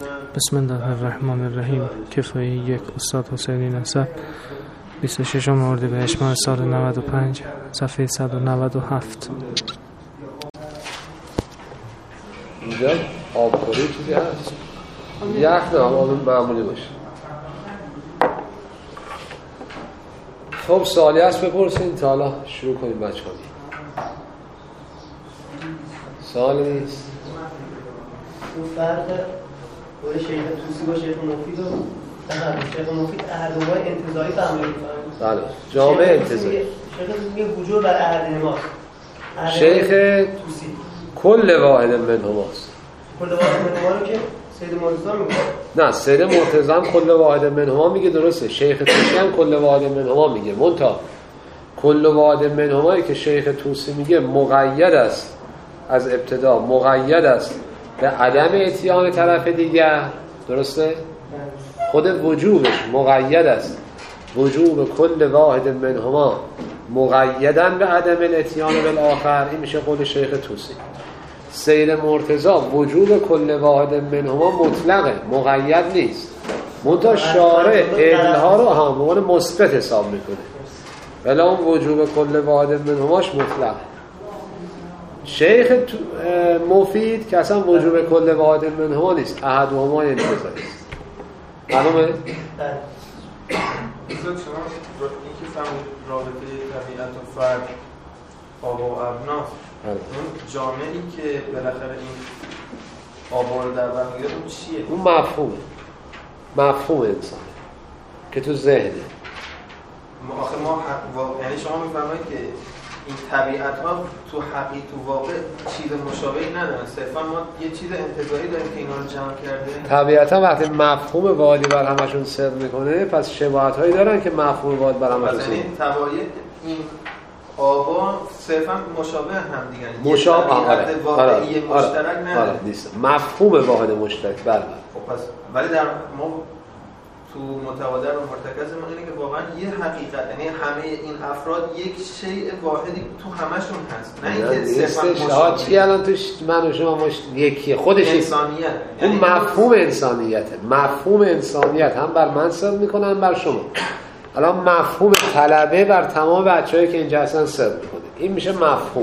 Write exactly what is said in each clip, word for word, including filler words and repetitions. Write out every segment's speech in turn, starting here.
بسم الله الرحمن الرحیم. کفایه یک، استاد حسینی نسب، بیست و ششم اردیبهشت ماه سال نود و پنج، صفحه صد و نود و هفت. اینجا آبخوری چیزی هست؟ یخ نه، آب معمولی باشه. خب سوالی هست بپرسین تا حالا شروع کنیم بچه ها. سوالی نیست؟ اون فرق باید شیخ توسی با شیخ مفید و شیخ مفید احدوهای انتظاری تعمیل میکنن. بله، جامعه انتظاری. شیخ توسی میگه وجود بر احد نماست. شیخ توسی کل واحد منهماست. کل واحد منهما رو که سید مرتضی میگه. نه، سید مرتضی هم کل واحد منهما میگه، درسته. شیخ توسی هم کل واحد منهما میگه. منتها کل واحد منهمایی که شیخ توسی میگه مقید است، از ابتدا مقید است به عدم اتیان طرف دیگر، درسته؟ خود وجوبش مقید است، وجوب کل واحد منهما مقیدن به عدم الاتیان بالآخر. این میشه قول شیخ توسی. سید مرتضی وجوب کل واحد منهما مطلقه، مقید نیست. منتها شارع علها رو هم به عنوان مثبت حساب میکنه، ولی اون وجوب کل واحد منهماش مطلقه. شیخ مفید که اصلا وجوب کل واحد منهما نیست، احدهما انتظاری است. معلومه؟ بله. شما اینکه فرمود رابطه طبیعت و فرد آبا و ابنا، اون جامعی که بالاخره این آبا رو در بر میگیره اون چیه؟ اون مفهومه، مفهوم انسانه که تو ذهنه. آخه ما حق... یعنی شما میفرمایید که این طبیعت ها تو حقیقت تو واقع چیز مشابهی ندارن، صرفا ما یه چیز انتزاعی داریم که اینا رو جمع کرده. طبیعتا وقتی مفهوم واحدی بر همشون صدق میکنه، پس شباهت هایی دارن که مفهوم واحد بر همشون صدق. یعنی تباین این آبا صرفا مشابه هم دیگه، مشابه طبیعت واقعی مشترک نداره. آره نیست. مفهوم واحد مشترک بله. خب پس ولی در ما تو متوادر و مرتکز ما اینه که واقعا یه حقیقت، یعنی همه این افراد یک شیء واحدی تو همشون هست، نه اینکه صرفا مشابه. چی الان توش من و شما مش... یکیه، خودش انسانیت. اون یعنی مفهوم انسانیته. مفهوم انسانیت هم بر من صدق میکنه هم بر شما. الان مفهوم طلبه بر تمام بچه‌هایی که اینجا هستن صدق میکنه. این میشه مفهوم.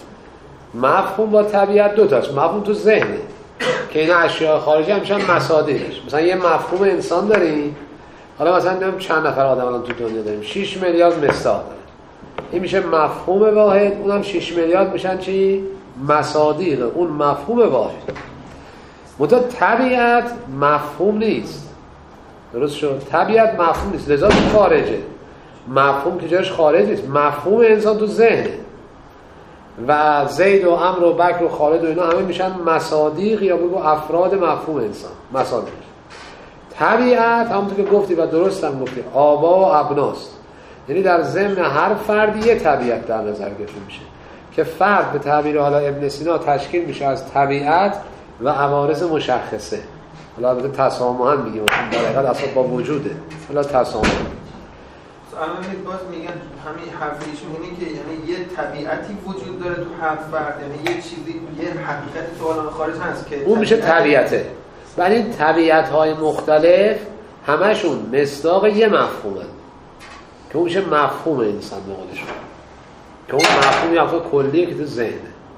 مفهوم با طبیعت دو تاست. مفهوم تو ذهنه که اینا اشیاء خارجی میشن مصادیقش. مثلا یه مفهوم انسان داریم، حالا مثلا میگم چند نفر آدم الان تو دنیا داریم، شش میلیارد مصداق داره. این میشه مفهوم واحد. اونم شش میلیارد میشن چی؟ مصادیق اون مفهوم واحد. منتها طبیعت مفهوم نیست. درست شد؟ طبیعت مفهوم نیست، لذا تو خارجه. مفهوم که جاش خارج نیست. مفهوم انسان تو ذهنه و زید و عمرو و بکر و خالد و اینا همه میشن مصادیق یا بگو افراد مفهوم انسان، مصادیق. طبیعت همونطور که گفتی و درست هم گفتی آبا و ابناست، یعنی در ضمن هر فردی یه طبیعت در نظر گرفته میشه که فرد به تعبیر حالا ابن سینا تشکیل میشه از طبیعت و عوارض مشخصه. حالا البته تسامحاً میگیم در حقیقت اصلا با وجوده، حالا تسامح. الان باز میگن همین حرف ایشون اینه که یعنی یه طبیعتی وجود داره تو هر فرد، یعنی یه چیزی، یه حقیقتی تو عالم خارج هست که اون میشه طبیعته. ولی این طبیعت‌های مختلف همشون مصداق یه مفهومه که اون میشه مفهوم انسان به قولشون، که اون مفهومی افرا کلیه که تو ذهنه.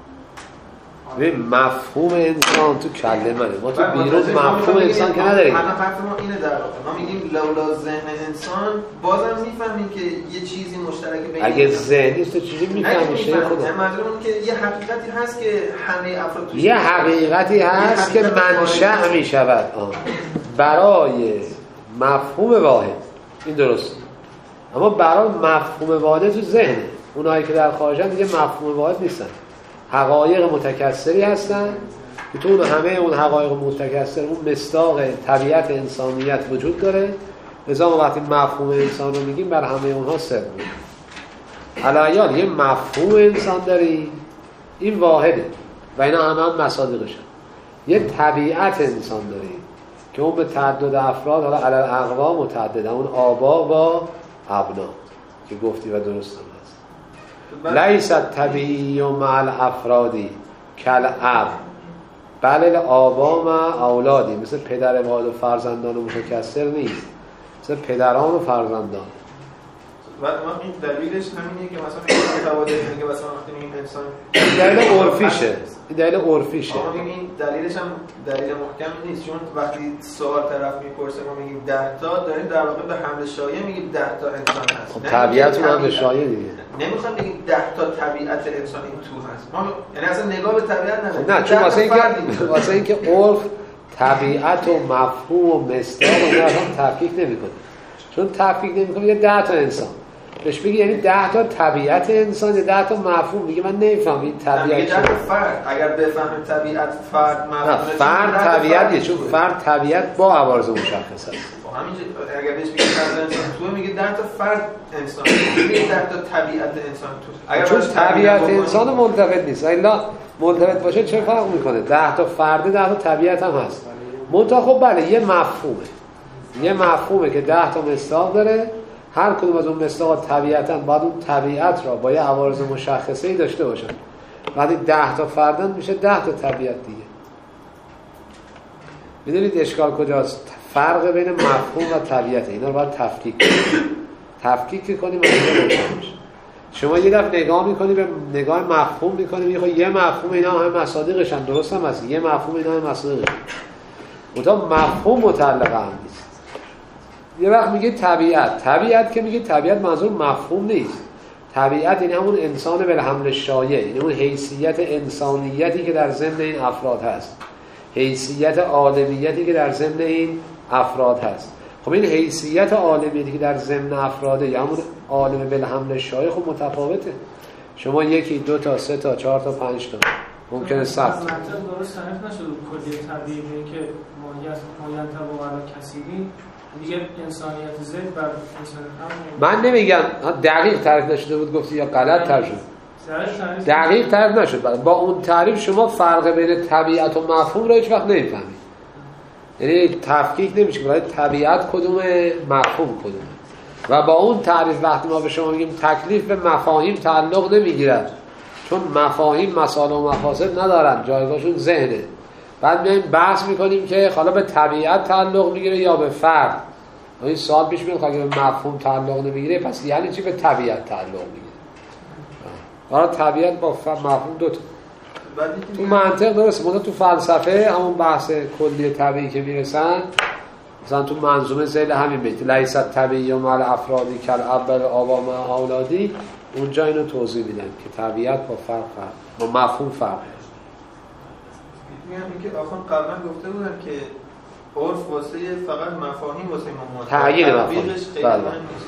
ببین مفهوم انسان تو کله منه، ما تو بیرون مفهوم انسان که نداریم. الان حرف ما اینه، در واقع ما میگیم لولا ذهن انسان بازم میفهمیم که یه چیزی مشترک بین اگه ذهنی تو چیزی میفهمی شه خدا. منظورم که یه حقیقتی هست که همه افراد توش، یه حقیقتی هست که منشأ میشود برای مفهوم واحد. این درسته. اما برای مفهوم واحد تو ذهنه. اونایی که در خارجن دیگه مفهوم واحد نیستن، حقایق متکثری هستن که تو اون همه اون حقایق متکثر اون مصداق طبیعت انسانیت وجود داره. لذا ما وقتی مفهوم انسان رو میگیم بر همه اونها صدق میگیم. علایال یه مفهوم انسان داری، این واحده و اینا همه هم مصادیقشن. یه طبیعت انسان داری که اون به تعدد افراد، حالا علی الاقوا متعدد، اون آبا و ابنا که گفتی و درست هم هست. لیست طبیعی و مع الافرادی کل اب بله آبا و اولادی، مثل پدر واحد و فرزندان و متکثر نیست، مثل پدران و فرزندان. و این دلیلش همینه که مثلا این متعادل اینه که مثلا وقتی میگیم انسان دلیل عرفیشه، این دلیل عرفیشه. ما میگیم این دلیلش هم دلیل محکم نیست، چون وقتی سوال طرف میپرسه ما میگیم ده تا، داریم در واقع به حمل شایع میگیم ده تا انسان هست. خب طبیعت اون حمل شایع دیگه. نمیخوام بگیم ده تا طبیعت انسان این تو هست. ما یعنی اصلا نگاه به طبیعت نداریم. نه، چون واسه اینکه واسه اینکه عرف طبیعت و مفهوم و مصداق رو هم تفکیک نمیکنه. چون تفکیک نمیکنه میگه ده تا انسان. بهش بگی یعنی ده تا طبیعت انسان، ده تا مفهوم. میگه من نمیفهمم این طبیعت چیه. فرد اگر بفهمه طبیعت فرد مفهوم فرد طبیعت، چون فرد طبیعت با عوارض مشخص است. همینجوری اگر بهش بگی فرد انسان تو، میگه ده تا فرد انسان، میگه ده تا طبیعت انسان تو. اگر چون طبیعت انسان ملتفت نیست. الا ملتفت باشه چه فرق میکنه؟ ده تا فرد، ده تا طبیعت هم هست. منتها خب بله یه مفهومه. یه مفهومه که ده تا مصداق داره. هر کدوم از اون مصداق طبیعتاً باید اون طبیعت را با یه عوارض مشخصه‌ای داشته باشن. وقتی ده تا فردن میشه ده تا طبیعت دیگه. میدونید اشکال کجاست؟ فرق بین مفهوم و طبیعت. اینا رو باید تفکیک کنیم. تفکیک کنیم مسئله روشن میشه. شما یه دفعه نگاه میکنی به نگاه مفهوم میکنی میگی خب یه مفهوم اینا هم مصادیقشن، درست هم هست. یه مفهوم اینا هم مصادیقشن. اونجا مفهوم متعلق هم نیست. یه وقت میگه طبیعت، طبیعت که میگه طبیعت منظور مفهوم نیست. طبیعت این همون انسان بالحمل شایع، این همون حیثیت انسانیتی که در ضمن این افراد هست، حیثیت عالمیتی که در ضمن این افراد هست. خب این حیثیت عالمیتی که در ضمن افراده یا همون عالم بالحمل شایع خب متفاوته. شما یکی دو تا سه تا چهار تا پنج تا ممکنه صد منطق درست تعریف نشد کلی طبیعی که ماهیت ماینطبق علی کثیرین دیگه انسانیت زد بر انسان هم من نمیگم دقیق تعریف نشده بود گفتی یا غلط تعریف دقیق تعریف نشد. با اون تعریف شما فرق بین طبیعت و مفهوم رو هیچ وقت نمیفهمید. یعنی تفکیک نمیشه برای طبیعت کدومه مفهوم کدومه. و با اون تعریف وقتی ما به شما میگیم تکلیف به مفاهیم تعلق نمیگیرد، چون مفاهیم مسائل و مفاسد ندارن، جایگاهشون ذهنه. بعد میایم بحث میکنیم که حالا به طبیعت تعلق میگیره یا به فرد. این سوال پیش میاد اگه به مفهوم تعلق نمیگیره پس یعنی چی به طبیعت تعلق میگیره؟ حالا طبیعت با مفهوم دو تا تو منطق درسته. مثلا تو فلسفه همون بحث کلی طبیعی که میرسن، مثلا تو منظومه ذیل همین بیت لیست طبیعی و مال افرادی کل اول آبا ما اولادی، اونجا اینو توضیح میدن که طبیعت با فرق فرق با مفهوم فرق. میگم اینکه آخوان قبلا گفته بودن که عرف واسه فقط مفاهیم واسه ما تعیین مفاهیم. بله.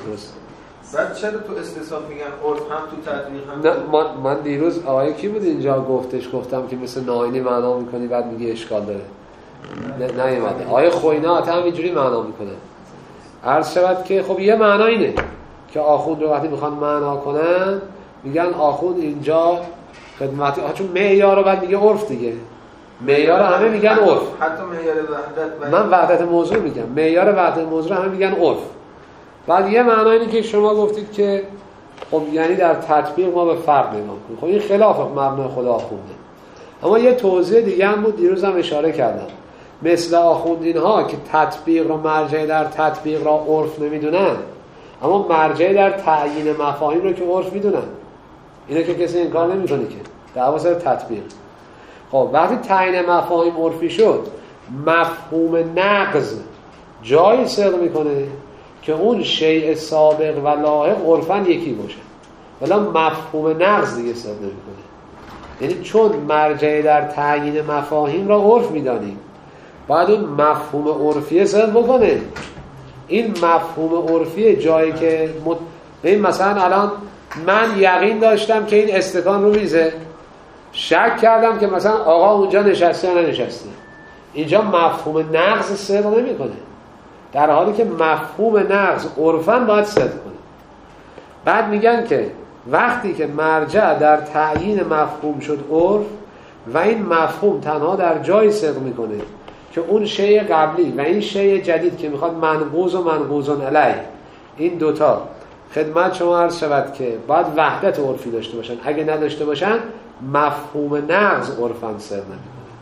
بعد چرا تو استصحاب میگن عرف هم تو تطبیق هم؟ نه من من دیروز آقای کی بود اینجا گفتش، گفتم که مثل ناینی معنا میکنی بعد میگه اشکال داره. نه نیومده. آقای خوینا هم اینجوری معنا میکنه. عرض شود که خب یه معنا اینه که آخوند رو وقتی میخوان معنا کنن میگن آخوند اینجا خدمتی، چون معیار رو بعد میگه عرف دیگه. معیار همه میگن عرف. حتی معیار وحدت من وحدت موضوع میگم. معیار وحدت موضوع همه میگن عرف. بعد یه معنی اینه که شما گفتید که خب یعنی در تطبیق ما به فرق نگاه کنیم. خب این خلاف مبنای خود آخونده. اما یه توضیح دیگه هم بود دیروز هم اشاره کردم. مثل آخوندین ها که تطبیق رو مرجع در تطبیق را عرف نمیدونن، اما مرجع در تعیین مفاهیم رو که عرف میدونن. اینو که کسی انکار نمیکنه که دعوا سر تطبیق. خب وقتی تعیین مفاهیم عرفی شد، مفهوم نقض جایی صدق میکنه که اون شیء سابق و لاحق عرفاً یکی باشه، ولی مفهوم نقض دیگه صدق نمیکنه. یعنی چون مرجع در تعیین مفاهیم را عرف میدانیم، باید اون مفهوم عرفی صدق بکنه. این مفهوم عرفی جایی که مت... این مثلا الان من یقین داشتم که این استکان رو میزه، شک کردم که مثلا آقا اونجا نشسته یا ننشسته، اینجا مفهوم نقض صدق نمیکنه، در حالی که مفهوم نقض عرفاً باید صدق کنه. بعد میگن که وقتی که مرجع در تعیین مفهوم شد عرف و این مفهوم تنها در جای صدق میکنه که اون شیء قبلی و این شیء جدید که میخواد منقوض و منقوض علیه، این دوتا خدمت شما عرض شود که باید وحدت عرفی داشته باشن. اگه نداشته باشن مفهوم نقض عرفاً صدق نمیکنه.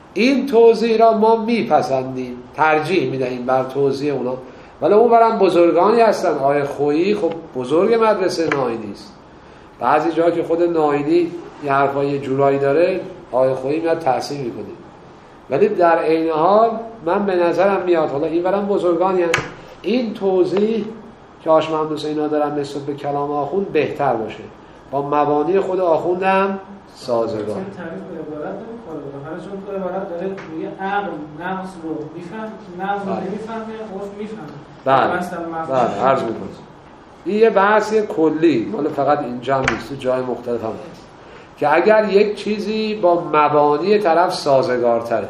این توضیح را ما میپسندیم، ترجیح میدهیم بر توضیح اونا. ولی اون برام بزرگانی هستن. آیه خویی خب بزرگ مدرسه ناینی است. بعضی جا که خود ناینی یه حرفای جورایی داره، آیه خویی میاد تحسین میکنه. ولی در عین حال من به نظرم میاد حالا این برام بزرگانی هست، این توضیح که هاشم محمود حسینی دارن نسبت به کلام آخوند بهتر باشه، با مبانی خود آخوندم سازگار. تعریف به عبارت نمیخوره، هر چون تو عبارت داره میگه عقل نقص رو میفهم، نقص رو نمیفهمه، عرف میفهمه. بله بله عرض میکنم این یه بحث کلی، مال فقط اینجا نیست، تو جای مختلف هم هست که اگر یک چیزی با مبانی طرف سازگارتره،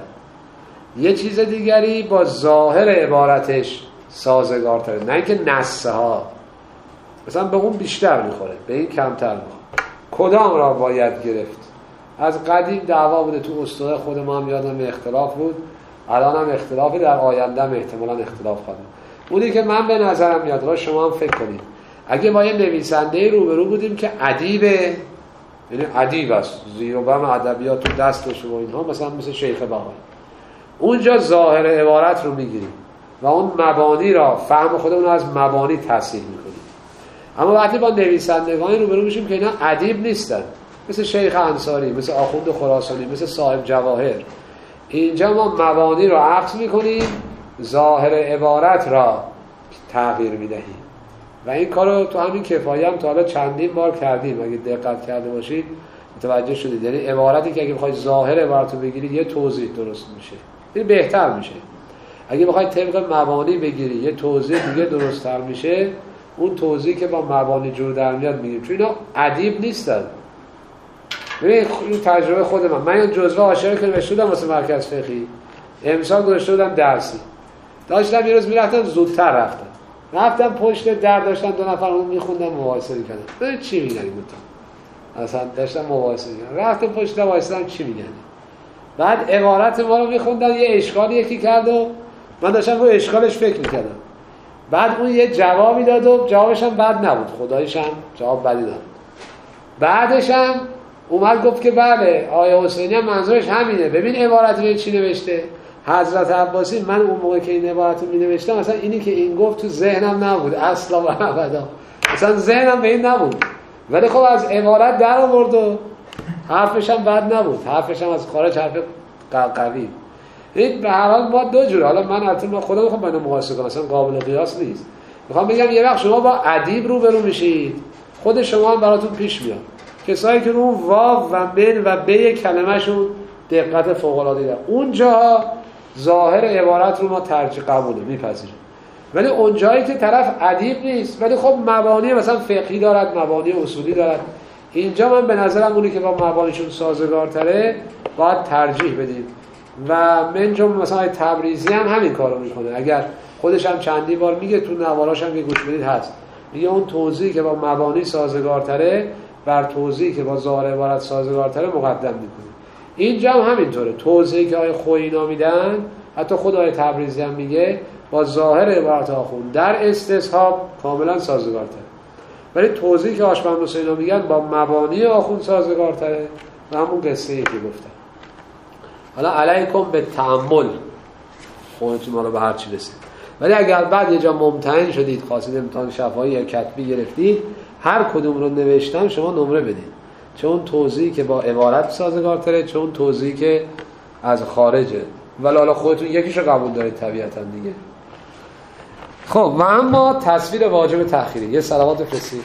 یه چیز دیگری با ظاهر عبارتش سازگارتره، نه اینکه نصه ها مثلا به اون بیشتر میخوره به این کمتر میخوره، کدام را باید گرفت؟ از قدیم دعوا بوده، تو اسطوره خود ما هم یادم اختلاف بود، الان هم اختلافی، در آینده هم احتمالاً اختلاف خواهد. اونی که من به نظرم میاد، را شما هم فکر کنید، اگه ما یه نویسنده روبرو بودیم که ادیبه، یعنی ادیب است، زیر و بم ادبیات تو دستش و اینها، مثلا مثل شیخ بهایی، اونجا ظاهر عبارت رو میگیریم و اون مبانی را، فهم خودمون رو از مبانی تحصیل میکنیم. اما وقتی با نویسندگانی روبرو میشیم که اینا ادیب نیستن، مثل شیخ انصاری، مثل آخوند خراسانی، مثل صاحب جواهر، اینجا ما مبانی را عکس میکنیم، ظاهر عبارت را تغییر میدهیم و این کارو تو همین کفایه هم تا حالا چندین بار کردیم. اگه دقت کرده باشید متوجه شدید، یعنی عبارتی که اگه بخواید ظاهر عبارت رو بگیرید یه توضیح درست میشه، این بهتر میشه. اگه بخواید طبق مبانی بگیری یه توضیح دیگه درست‌تر میشه، اون توضیحی که با مبانی جور در میاد میگیم، چون اینا ادیب نیستن. ببین این تجربه خود من، من این جزوه عاشقی که نوشته بودم واسه مرکز فقهی، امسال گذاشته بودم درسی، داشتم یه روز میرفتم، زودتر رفتم رفتم پشت در، داشتم دو نفر اون میخوندم، مباحثه میکردم، ببین چی میگن این دوتا، اصلا داشتم مباحثه میکردم، رفتم پشت در وایسادم چی میگن. بعد عبارت ما رو میخوندن، یه اشکالی یکی کرد و من داشتم رو اشکالش فکر میکردم، بعد اون یه جوابی داد و جوابش هم بد نبود، خداییش هم جواب بدی داد. بعدش هم اومد گفت که بله آیه حسینی هم منظورش همینه، ببین عبارت رو چی نوشته حضرت عباسی. من اون موقع که این عبارت رو می نوشتم مثلا اینی که این گفت تو ذهنم نبود اصلا و ابدا، مثلا ذهنم به این نبود، ولی خب از عبارت در آورد و حرفش هم بد نبود، حرفش هم از خارج حرف قوی. این به هر حال ما دو جور، حالا من البته من خودم میخوام بینو مقایسه کنم، مثلا قابل قیاس نیست. میخوام بگم یه وقت شما با ادیب روبرو میشید، خود شما هم براتون پیش میاد کسایی که رو واو و من و به کلمه‌شون دقت فوق‌العاده‌ای دارن، اونجا ظاهر عبارت رو ما ترجیح قبوله میپذیریم. ولی اون جایی که طرف ادیب نیست ولی خب مبانی مثلا فقهی دارد، مبانی اصولی دارد، اینجا من به نظرم اونی که با مبانیشون سازگارتره باید ترجیح بدیم. و من جمله مثلا تبریزی هم همین کارو میکنه، اگر خودش هم چندی بار میگه، تو نواراش هم که گوش بدید هست، میگه اون توضیحی که با مبانی سازگارتره بر توضیحی که با ظاهر عبارت سازگارتره مقدم میکنه. اینجا هم همینطوره، توضیحی که آیه خویی اینا میدن، حتی خود آیه تبریزی هم میگه با ظاهر عبارت آخوند در استصحاب کاملا سازگارتره، ولی توضیحی که هاشم محمود حسینی میگن با مبانی آخوند سازگارتره و همون قصه‌ای که گفتم. حالا علیکم به تأمل، خودتون ما رو به هر چی رسید. ولی اگر بعد یه جا ممتحن شدید، خواستید امتحان شفاهی یا کتبی گرفتید، هر کدوم رو نوشتم شما نمره بدید، چون توضیحی که با عبارت سازگارتره، چون توضیحی که از خارجه. ولی حالا خودتون یکیشو قبول دارید طبیعتا دیگه. خب و اما تصویر واجب تأخیری، یه صلوات فرسی.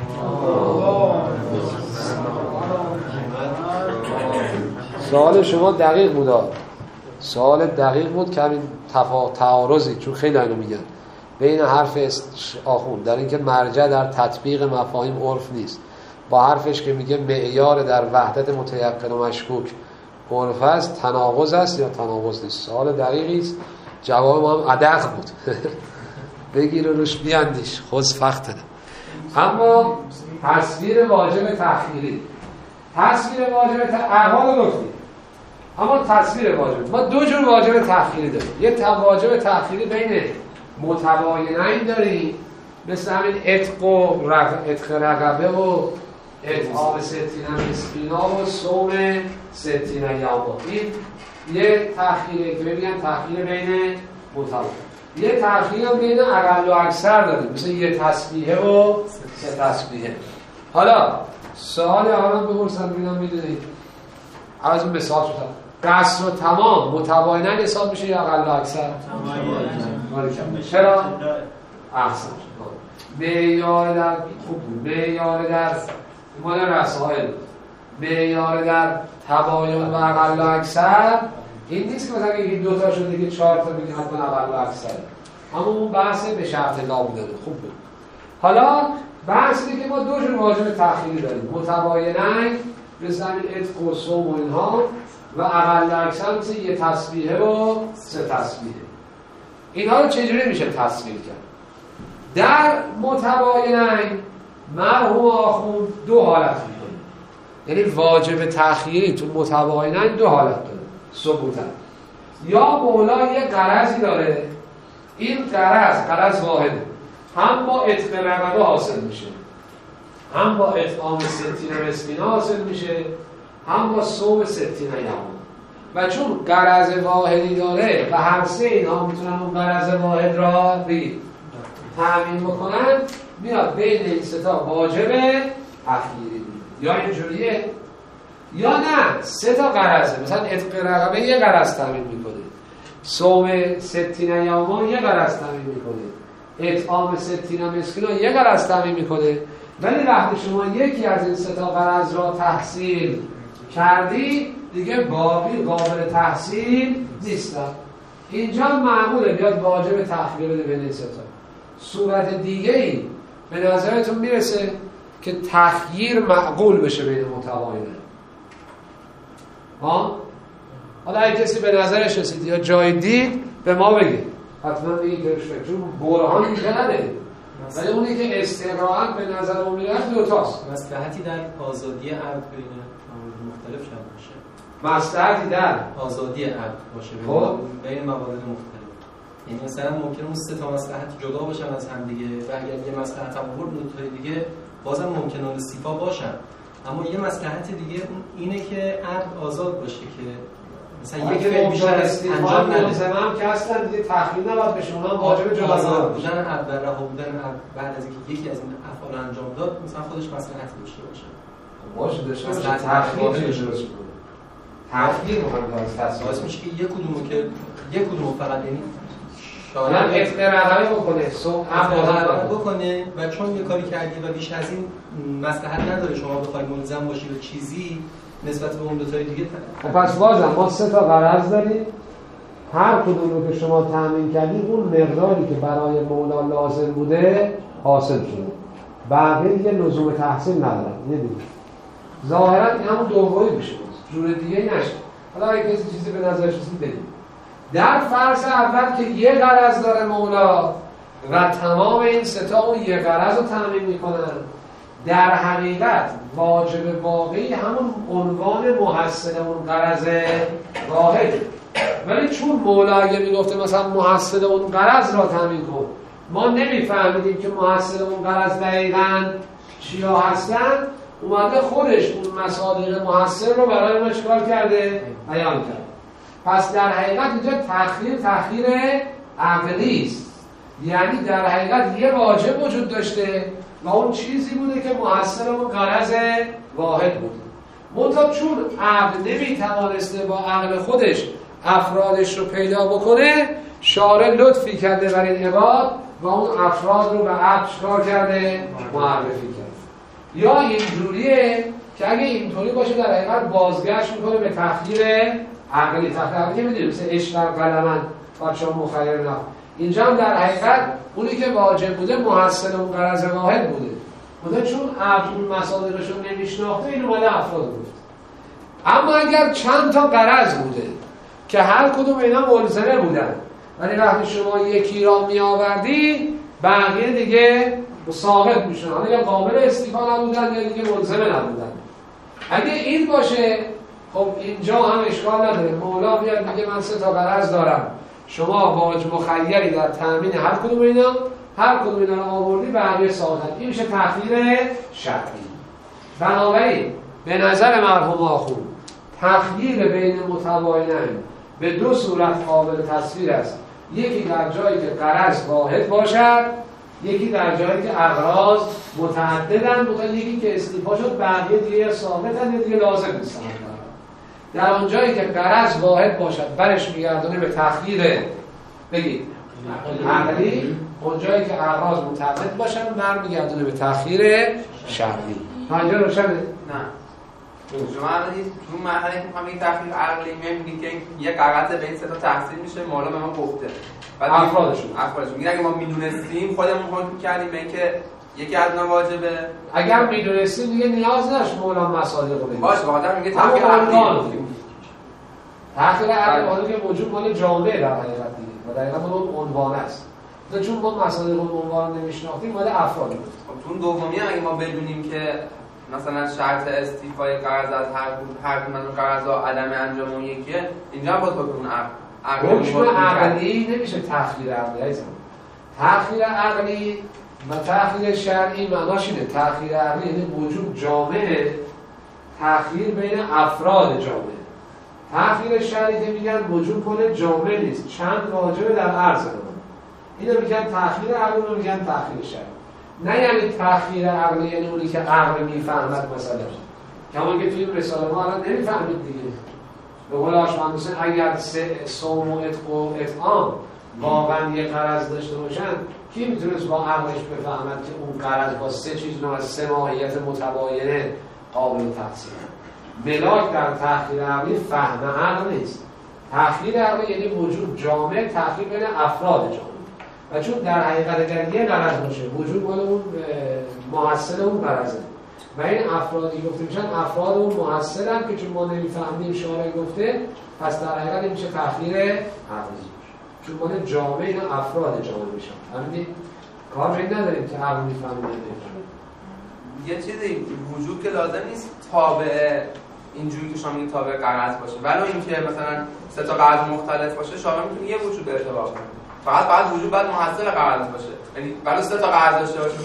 سوال شما دقیق بود، سوال دقیق بود که همین تفا... تعارضی، چون خیلی اینو میگن بین حرف آخوند در اینکه مرجع در تطبیق مفاهیم عرف نیست با حرفش که میگه معیار در وحدت متیقن و مشکوک عرف است، تناقض است یا تناقض نیست. سوال دقیقی است، جواب ما هم ادق بود. بگیر و روش بیاندیش، خود فختنه. اما تصویر واجب تأخیری، تصویر واجب احوال رو گفتیم، اما تصویر واجب، ما دو جور واجب تأخیری داریم. یه واجب تأخیری بین متباینین داریم، مثل همین عتق و عتق رقبه و اطعام ستین مسکینا و صوم ستین یوم. این یه تأخیره که ببینن تأخیر بین متباین، یه تأخیر بین اقل و اکثر داریم مثل یه تسبیحه و سه تسبیحه. حالا سوال آرام بپرسن ببینم میدونید از این مثال شد قصر و تمام متباینن حساب میشه یا اقل و اکثر؟ چرا؟ احسن. معیار در خوب بود، معیار در مال رسائل، معیار در تباین و اقل و اکثر این نیست که مثلا یکی دو تا شده که چهار تا میگه حتما اقل و اکثر، اما اون بحث به شرط لا بوده. خوب بود. حالا بحث اینه که ما دو جور واجب تأخیری داریم، متباینن مثل همین عتق و صوم و اینها و اقل و اکثر مثل یه تسبیحه و سه تسبیحه. اینها رو چجوری میشه تصویر کرد؟ در متباینن مرحوم آخوند دو حالت میکنه، یعنی واجب تأخیری تو متباینن دو حالت داره ثبوتن. یا مولا یه غرضی داره، این غرض غرض واحده، هم با عتق رقبه حاصل میشه، هم با اطعام ستین مسکینه حاصل میشه، هم با صوم ستین یوم. و چون غرض واحدی داره و هر سه اینها میتونن اون غرض واحد را بگید تأمین بکنن، میاد بین این سه تا واجب تأخیری. یا اینجوریه یا نه سه تا غرضه، مثلا عتق رقبه یه غرض تأمین میکنه، صوم ستین یوم یه غرض تأمین میکنه، اطعام ستین مسکین یه غرض تأمین میکنه. ولی وقتی شما یکی از این سه تا غرض را تحصیل کردی دیگه باقی قابل تحصیل نیستن. اینجا معموله بیاد واجب تأخیر بده بین این سه تا. صورت دیگه ای به نظرتون میرسه که تخییر معقول بشه بین متباینن؟ ها؟ حالا اگه کسی به نظرش رسید یا جای دید به ما بگه، حتما بگید که چون برهان اینجا نداره، ولی اونی که استقراءاً به نظر اون میرد دوتاست. مصلحتی در آزادی عبد بین موارد مختلف شد باشه، مصلحتی در آزادی عبد باشه خب بین موارد مختلف. یعنی مثلا ممکنه اون سه تا مصلحت جدا باشن از هم دیگه و اگر یه مصلحت هم آورد نوتای دیگه بازم ممکنه استیفا باشن، اما یه مصلحت دیگه اینه که عبد آزاد باشه که مثلا یک فعل بیشتر از انجام نده. ملزمم که اصلا دیگه تأخیر نباید بشه، اونم واجب جدا بودن عبد و رها بودن بعد از اینکه یکی از این افعال انجام داد مثلا خودش مصلحتی داشته باشه. باشه داشته باشه تأخیر چه درست کنه. تأخیر مهم است تصویر میشه که یک کدومو که یک کدومو فقط یعنی شاید عتق رقبه بکنه، صوم عبد بکنه و چون یه کاری کردی و بیش از این مصلحت نداره شما بخوای ملزم باشی به چیزی نسبت به اون دو تای دیگه. خب پس بازم ما سه تا غرض داریم، هر کدوم رو که شما تامین کردید اون مقداری که برای مولا لازم بوده حاصل شده، بقیه دیگه لزوم تحصیل ندارن. یه دیگه ظاهرا این همون دومی میشه، جور دیگه نشه. حالا اگه کسی چیزی به نظرش رسید بگید. در فرض اول که یه غرض داره مولا و تمام این سه تا اون یه غرض رو تامین میکنن، در حقیقت واجب واقعی همون عنوان محصل اون غرض واحد. ولی چون مولا اگه میگفته مثلا محصل اون غرض را تامین کن، ما نمیفهمیدیم که محصل اون غرض دقیقاً چیا هستن، اومده خودش اون مصادیق محصل رو برای ما چکار کرده؟ بیان کرد. پس در حقیقت اینجا تأخیر تأخیر عقلی است، یعنی در حقیقت یه واجب وجود داشته و اون چیزی بوده که محصل اون غرض واحد بوده. منتها چون عقل نمیتوانسته با عقل خودش افرادش رو پیدا بکنه، شارع لطفی کرده بر این عباد و اون افراد رو به عقل چکار کرده؟ معرفی کرده. یا اینجوریه که اگه اینطوری باشه در حقیقت بازگشت میکنه به تأخیر عقلی. تأخیر عقلی میدونیم مثل اشتر قلمن بچه ها مخیر نه، اینجا هم در حقیقت اونی که واجب بوده محصل اون غرض واحد بوده بوده، چون عقل اون مصادیقش رو نمیشناخته این اومده افراد گفت. اما اگر چند تا غرض بوده که هر کدوم اینا ملزمه بودن، ولی وقتی شما یکی را می آوردی بقیه دیگه ساقط میشن، حالا یا قابل استیفا نبودن یا دیگه ملزمه نبودن. اگه این باشه خب اینجا هم اشکال نداره، مولا بیاد میگه من سه تا غرض دارم، شما واجب مخیری در تامین هر کدوم اینا، هر کدوم اینا رو آوردی بقیه ساقط. این میشه تأخیر شرعی. بنابراین به نظر مرحوم آخوند تخییر بین متباینن به دو صورت قابل تصویر است. یکی در جایی که غرض واحد باشد، یکی در جایی که اغراض متعددن، بودن یکی که استیفا شد بقیه دیگه ثابتن یا دیگه لازم نیستن. در اون جایی که غرض واحد باشد برش میگردونه به تخییر بگید عقلی، اون جایی که اغراض متعدد باشن بر میگردونه به تخییر شرعی. تا اینجا روشنه؟ نه. شما الان تو مرحله که میخوام این تخییر عقلی میگید که یک غلط به این سه تا تحصیل میشه، مولا به ما گفته. بعد افرادشون افرادشون میگه اگه ما میدونستیم خودمون حکم می‌کردیم به اینکه یکی از اینا واجبه. اگر میدونستیم دیگه نیاز نداشت مولا مصادیق رو بگیم. باشه، واقعا میگه تخییر عقلی. تخییر عقلی حالا که وجود مال جامعه در حقیقت دیگه و دقیقاً اون عنوان است. چون ما مصادیق اون عنوان نمیشناختیم مال افراد بود. خب تو دومی اگه ما بدونیم که مثلا شرط استیفای قرض از هر هر کدوم از اون قرضا عدم انجام اون یکیه، اینجا باید بکنون عقل حکم عقلی نمیشه تخییر عقلی عزیزم. تخییر عقلی و تخییر شرعی معناش اینه. تخییر عقلی یعنی وجود جامعه، تخییر بین افراد جامعه. تخییر شرعی که میگن وجود کل جامعه نیست، چند واجبه در عرض ما. اینو میگن تخییر عقلی، رو میگن تخییر شرعی. نه یعنی تخییر عقلی یعنی اونی که عقل میفهمد مثلا. کما که توی رساله ما الان نمیفهمید دیگه. به قول آشمند حسین اگر صوم و عتق و اطعام واقعا یه غرض داشته باشن، کی میتونست با عقلش بفهمد که اون غرض با سه چیز نوع از سه ماهیت متباینه قابل تفسیر؟ ملاک در تخییر عقلی فهم عقل نیست. تخییر عقلی یعنی وجود جامع، تخییر بین افراد جامع. و چون در حقیقت اگر یه غرض باشه وجود مال اون محصل اون غرضه و این افرادی گفته میشن افراد اون محصلن که چون ما نمیفهمیم شارع گفته، پس در حقیقت این میشه تخییر عقلی، چون مال جامعه اینا افراد جامعه میشن. همین کار به این نداریم که عقل میفهمیم نمیفهمیم. یه چیزی وجود که لازم نیست تابع اینجوری که شما میگید تابع قرض باشه، ولی اینکه مثلا سه تا قرض مختلف باشه شامل میتونه یه وجود ارتباط کنه. فقط بعد وجود بعد محصل قرض باشه، یعنی ولی سه تا قرض داشته باشه.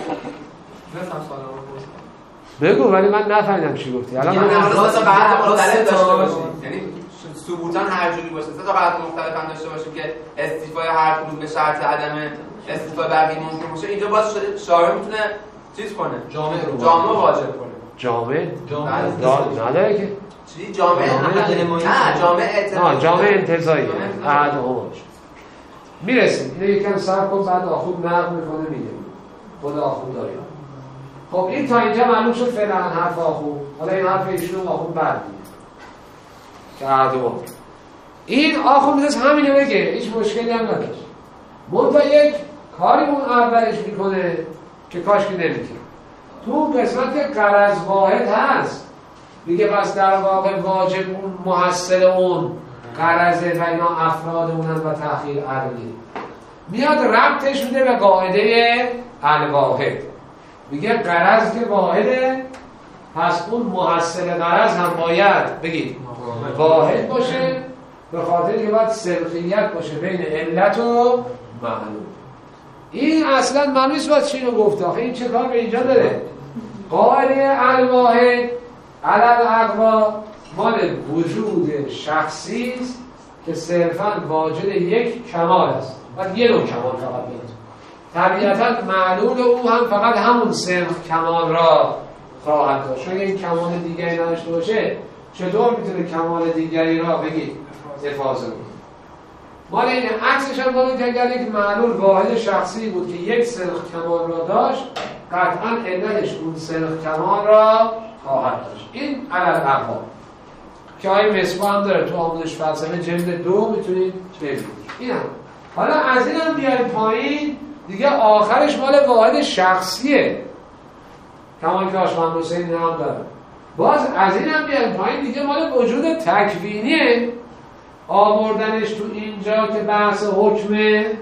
بفهم سوالمو بگو. ولی من نفهمیدم چی گفتی. الان من سه تا قرض مختلف داشته باشیم، یعنی ثبوتاً هر جوری باشه، سه تا قرض مختلف هم داشته باشیم که استیفای هر کدوم به شرط عدم استیفای بقیه ممکن باشه. اینجا باز شارع میتونه چیز کنه، جامع رو جامع واجب کنه. جامع جامع نداره که چی جامع نه جامع اتفاقی جامع انتزاعی عهد هوش میرسیم. اینو یکم صبر کن بعد آخوند نقل میکنه میگه خدا آخوند داره. خب این تا اینجا معلوم شد فعلا حرف آخوند. حالا این حرف ایشون آخوند بعد میگه که عهد هوش این آخوند از همینو بگه، هیچ مشکلی هم نداشت. منتها یک کاری اون اولش میکنه که کاش که نمیکنه. تو قسمت که غرض واحد هست میگه پس در واقع واجب اون محصل اون غرضه و اینا افراد اونن و تخییر عقلی. میاد ربطش میده به قاعده الواحد. میگه غرض که واحده پس اون محصل غرض هم باید بگید واحد باشه، به خاطر که باید سلخیت باشه بین علت و معلوم. این اصلا معلوم نیست باید چی رو گفته. آخه این چه کار به اینجا داره؟ قاعده الواحد علل اقوا مال وجود شخصی است که صرفاً واجد یک کمال است و یه نوع کمال فقط میاد. طبیعتاً معلول او هم فقط همون صرف کمال را خواهد داشت. چون این کمال دیگری نداشته باشه چطور میتونه کمال دیگری را بگید افاضه کنه؟ مال این عکسش هم داره که اگر یک معلول واحد شخصی بود که یک صرف کمال را داشت، قطعاً علتش اون صرف کمال را خواهد داشت. این علل اقوا که آیه مصباح هم داره تو آموزش فلسفه جلد دو میتونید ببینید. این هم حالا از این هم بیاریم پایین دیگه آخرش مال واحد شخصیه کمان که آشمند حسین هم داره. باز از این هم بیاریم پایین دیگه مال وجود تکوینیه. آوردنش تو اینجا که بحث حکم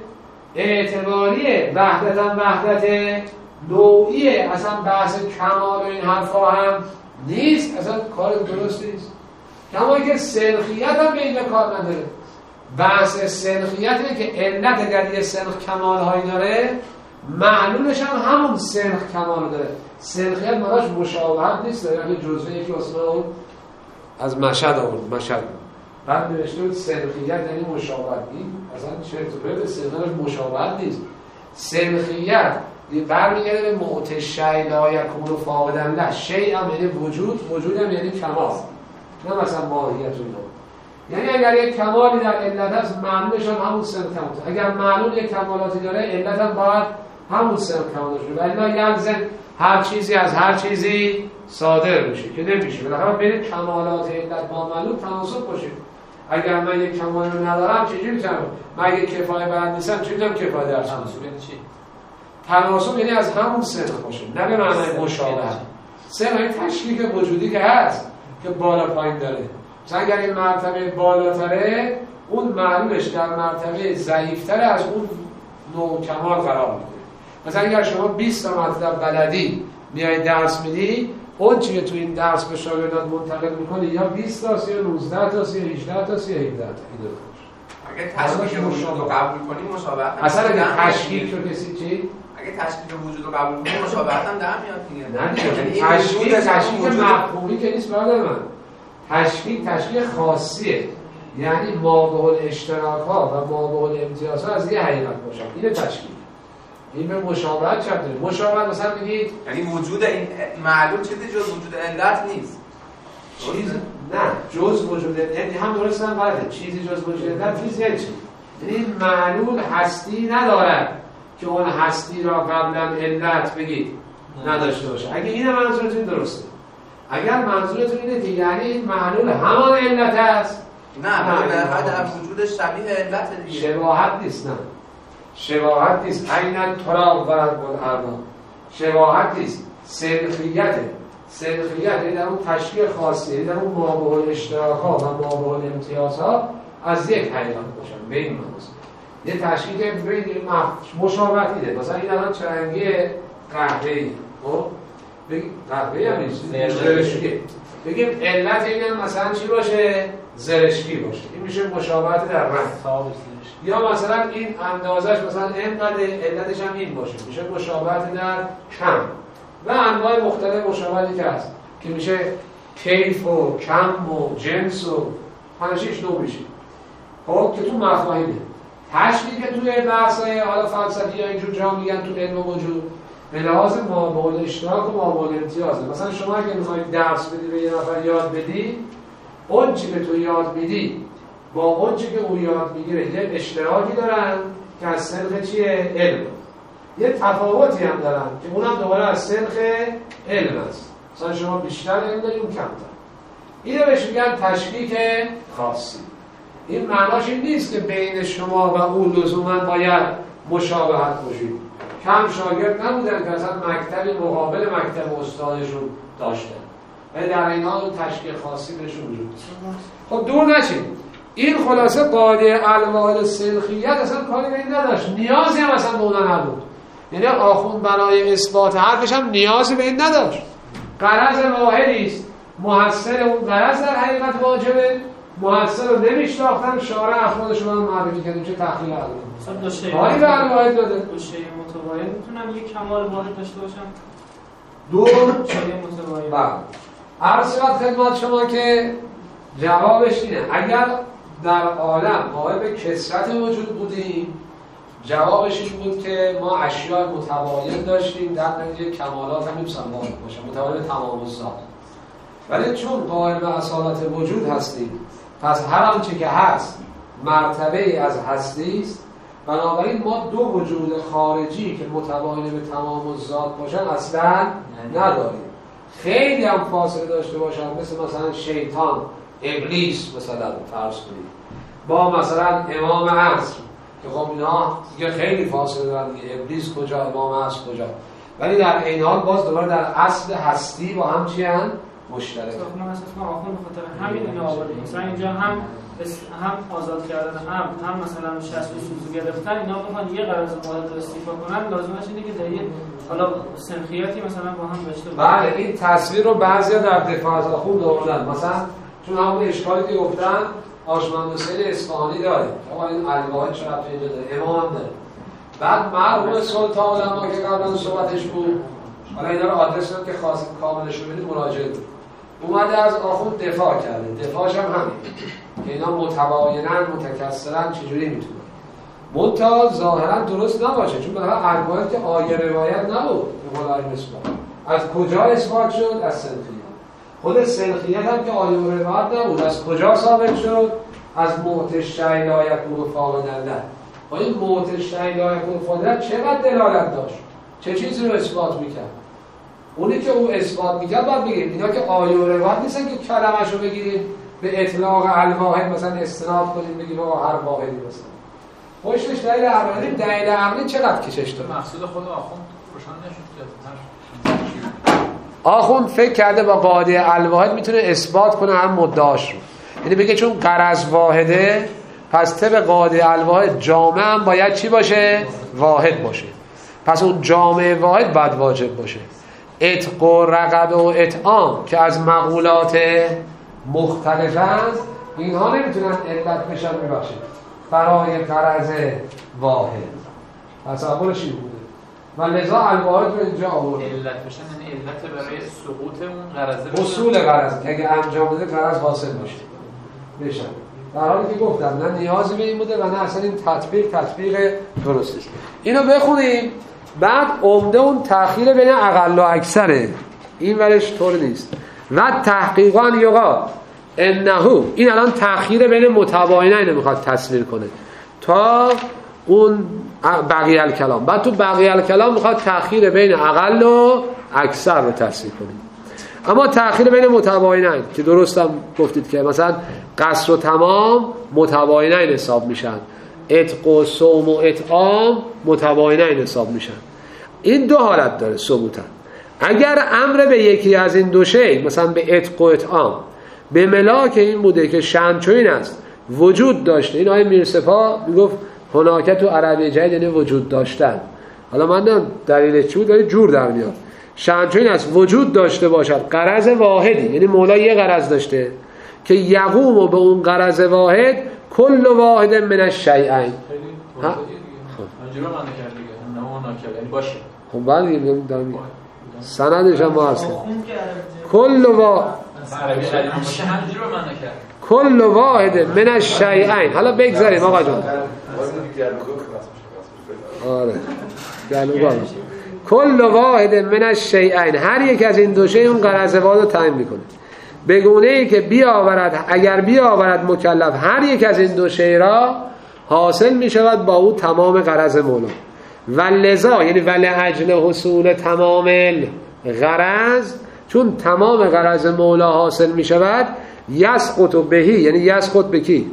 اعتباریه، وحدتا وحدت نوعیه، اصلا بحث کمال و این حرفا هم نیست، اصلا کار درست نیست. کما که سلخیت هم به اینجا کار نداره. بحث سلخیت اینه که علت اگر یه سلخ کمال هایی داره معلولش هم همون سلخ کمال داره. سلخیت مراش مشابهت نیست، یعنی جزوه یکی اصلا از مشهد آورد. مشهد بعد نوشته بود سنخیت یعنی مشابهت. این اصلا چرت و پرت، استعمالش مشابهت نیست. سنخیت برمیگرده به معطی شیء لا یکون فاقدا له. شیء هم یعنی وجود، وجود هم یعنی کمال، نه مثلا ماهیت اینا. یعنی اگر یک کمالی در علت هست، معلولش هم همون سنخ کمالش. اگر معلول یک کمالاتی داره، علت هم باید همون سنخ کمالش باشه. ولی لا یلزم هر چیزی از هر چیزی صادر بشه که نمیشه. بالاخره بین کمالات علت با معلول تناسب باشه. اگر من یک کمال رو ندارم چجوری میتونم؟ من یک کفایه بلد نیستم چجوری میتونم کفایه درس کنم؟ یعنی چی؟ تناسب یعنی از همون سنخ باشه، نه به معنای مشابه. سنخ یعنی تشکیک وجودی که هست که بالا پایین داره. مثلا اگر این مرتبه بالاتره، اون معلولش در مرتبه ضعیفتر از اون نوع کمال قرار میگیره. مثلا اگر شما بیست تا مطلب بلدی میای درس میدی، اون چیزی که تو این درس به شاگردان منتقل میکنی یا بیست تا یا نوزده تا یا هجده تا یا هفده تا. اگه تشکیک وجود رو قبول کنیم مشابهت اصلا اگه تشکیک رو کسی چی؟ اگه تشکیک وجود رو قبول کنیم مشابهت هم در میاد دیگه. نه دیگه تشکیک تشکیک مفهومی که نیست برادر من. تشکیک تشکیک خاصیه، یعنی مابعد الاشتراک ها و مابعد الامتیاز ها از یه حقیقت باشن. اینه تشکیک. این به مشابهت چه داره؟ مشابهت مثلا میگید یعنی وجود این معلول چیزی جز وجود علت نیست. چیز نه جز وجود یعنی هم درست هم غلطه. چیزی جز وجود علت نیست یعنی چی؟ یعنی معلول هستی ندارد که اون هستی را قبلا علت بگید نداشته باشه. اگه این منظورتون درسته. اگر منظورتون اینه که یعنی این معلول همان علت است، نه نه در وجود شبیه علت دیگه. شباهت نیست. نه شباهت نیست. عیناً تراب و الارض شباهت نیست. سنخیته. سنخیت یعنی در اون تشکیل خاصی، یعنی در اون مابعد اشتراک ها و مابعد امتیاز ها از یک حقیقت باشن. به این معناست. یه تشکیل بین مشابهت دیده. مثلا این الان چرنگی قهوه‌ای، خب بگیم قهوه‌ای هم نیست، زرشکی. بگیم علت این مثلا چی باشه؟ زرشکی باشه. این میشه مشابهت در رنگ. یا مثلا این اندازش مثلا اینقدر، علتش هم این باشه، میشه مشابهت در کم. و انواع مختلف مشابهتی که هست که میشه کیف و کم و جنس و پنج شش نوع میشه. خب که تو مفاهیمه. تشکیل که توی بحث‌های حالا فلسفی یا اینجور جا میگن تو علم وجود به لحاظ مابعد اشتراک و مابعد امتیازه. مثلا شما اگه میخوای درس بدی به یه نفر یاد بدی، اون چی که تو یاد میدی با اون چی که او یاد میگیره یه اشتراکی دارن که از سنخ چیه؟ علم. یه تفاوتی هم دارن که اونم دوباره از سنخ علم است. مثلا شما بیشتر علم داری، اون کمتر. اینو بهش میگن تشکیک خاصی. این معناش این نیست که بین شما و او لزوما باید مشابهت باشید. کم شاگرد نبودن که اصلا مکتب مقابل مکتب استادشون داشتن، ولی در این حال تشکیل خاصی بهشون وجود داشت. خب دور نشید. این خلاصه قاعده الواحد سنخیت اصلا کاری به این نداشت، نیازی هم اصلا به اونا نبود. یعنی آخوند برای اثبات حرفش هم نیازی به این نداشت. غرض واحدی است، محصل اون غرض در حقیقت واجبه. محصل رو نمیشناختن، شارع افرادشون هم معرفی کردیم چه تخلیه مثلا دو شیء کاری به الواحد داده. دو شیء متباین میتونن یک کمال واحد داشته باشن؟ دو شیء متباین. بله. عرض شد خدمت شما که جوابش اینه اگر در عالم قائل به کثرت وجود بودیم، جوابش این بود که ما اشیاء متباین داشتیم، در نتیجه کمالات هم نمی‌تونن واحد باشن، متباین تمام الذات. ولی چون قائل به اصالت وجود هستیم، پس هر آنچه که هست مرتبه ای از هستی است. بنابراین ما دو وجود خارجی که متباین به تمام الذات باشن اصلا نداریم. خیلی هم فاصله داشته باشن، مثل مثلا شیطان، ابلیس مثلا فرض کنید با مثلا امام عصر که خب اینا دیگه خیلی فاصله دارن دیگه، ابلیس کجا، امام عصر کجا، ولی در این حال باز دوباره در اصل هستی با هم چی هستند؟ مشترک. خب من اساسا آخوند به خاطر همین اینا آوردیم. مثلا اینجا هم هم آزاد کردن هم هم مثلا شصت و سوزو گرفتن، اینا بخوان یه غرض واحد رو استیفا کنن، لازمش اینه که در یه حالا سنخیتی مثلا با هم داشته باشن. بله، این تصویر رو بعضیا در دفاع از آخوند آوردن. مثلا چون همون اشکالی که گفتن آشمند حسین اصفهانی داره، آقا این الواحد چقدر پیدا داره، امام داره. بعد مرحوم سلطان علما که قبلا صحبتش بود، حالا اینا رو آدرس داد که خواست کاملش رو بدید مراجعه کنید. اومده از آخوند دفاع کرده، دفاعش هم همین که اینا متباینن متکثرن چجوری میتونه منتها ظاهرا درست نباشه، چون برای الباید که آیه روایت نبود به قول آیه اثبات. از کجا اثبات شد؟ از سنخیت. خود سنخیت هم که آیه روایت نبود، از کجا ثابت شد؟ از معتش شیء لا یکون فاقداً له. این معتش شیء لا یکون فاقداً له چقدر دلالت داشت؟ چه چیزی رو اثبات میکرد؟ اونی که او اثبات میکرد باید بگید اینا که آیه روایت نیستن که کلمش رو بگیرید به اطلاق الواحد مثلا استناد کنید بگید آقا هر واحدی مثلا خوشش دلیل عقلی، دلیل عقلی چقدر کشش داره؟ مقصود خود آخوند روشن نشد که آخوند فکر کرده با قاعده الواحد میتونه اثبات کنه هم مدعاش رو، یعنی بگه چون غرض واحده پس طبق قاعده الواحد جامع هم باید چی باشه؟ واحد باشه. پس اون جامع واحد باید واجب باشه. عتق و رقبه و اطعام که از مقولات مختلفند اینها نمیتونن علت بشن میباشید برای غرض واحد. پس اولش این بوده و لذا الواحد رو اینجا آورده علت بشن، یعنی علت برای سقوط اون غرضه اصول غرض که اگه انجام بده غرض حاصل باشه بشن. در حالی که گفتم نه نیازی به این بوده و نه اصلا این تطبیق تطبیق درستی است. اینو بخونیم. بعد عمده اون تأخیر بین اقل و اکثره، این ورش طور نیست. و تحقیقا یقال انه، این الان تأخیر بین متباینین میخواد تصویر کنه تا اون بقیه الکلام. بعد تو بقیه الکلام میخواد تأخیر بین اقل و اکثر رو تصویر کنیم. اما تأخیر بین متباینین که درستم گفتید که مثلا قصر و تمام متباینین حساب میشن، عتق و صوم و اطعام متباینین حساب میشن. این دو حالت داره ثبوتا. اگر امر به یکی از این دو شی مثلا به عتق و اطعام به ملاک این بوده که شنچوین است وجود داشته، این آیه میرسپا میگفت هناکه تو عربی جدید یعنی وجود داشتن، حالا من نه دلیل چی بود ولی جور در میاد. شنچوین است وجود داشته باشد غرض واحدی، یعنی مولا یه غرض داشته که یقوم و به اون غرض واحد کل واحد من الشیئین. ها منظور من نکرد دیگه، نه اون نکرد یعنی باشه. خب بعد میگم دارم سندش هم واسه کل واحد عربی شدید باشه همینجوری من نکرد کل واحد من الشیئین. حالا بگذاریم آقا جان. آره گلو کل واحد من الشیئین، هر یک از این دو شی اون غرض واحد رو تعیین میکنه به گونه ای که بیاورد، اگر بیاورد مکلف هر یک از این دو شی را حاصل میشود با او تمام غرض مولا. و لذا یعنی ولی اجل حصول تمام غرض، چون تمام غرض مولا حاصل میشود یسقط بهی، یعنی یسقط به کی؟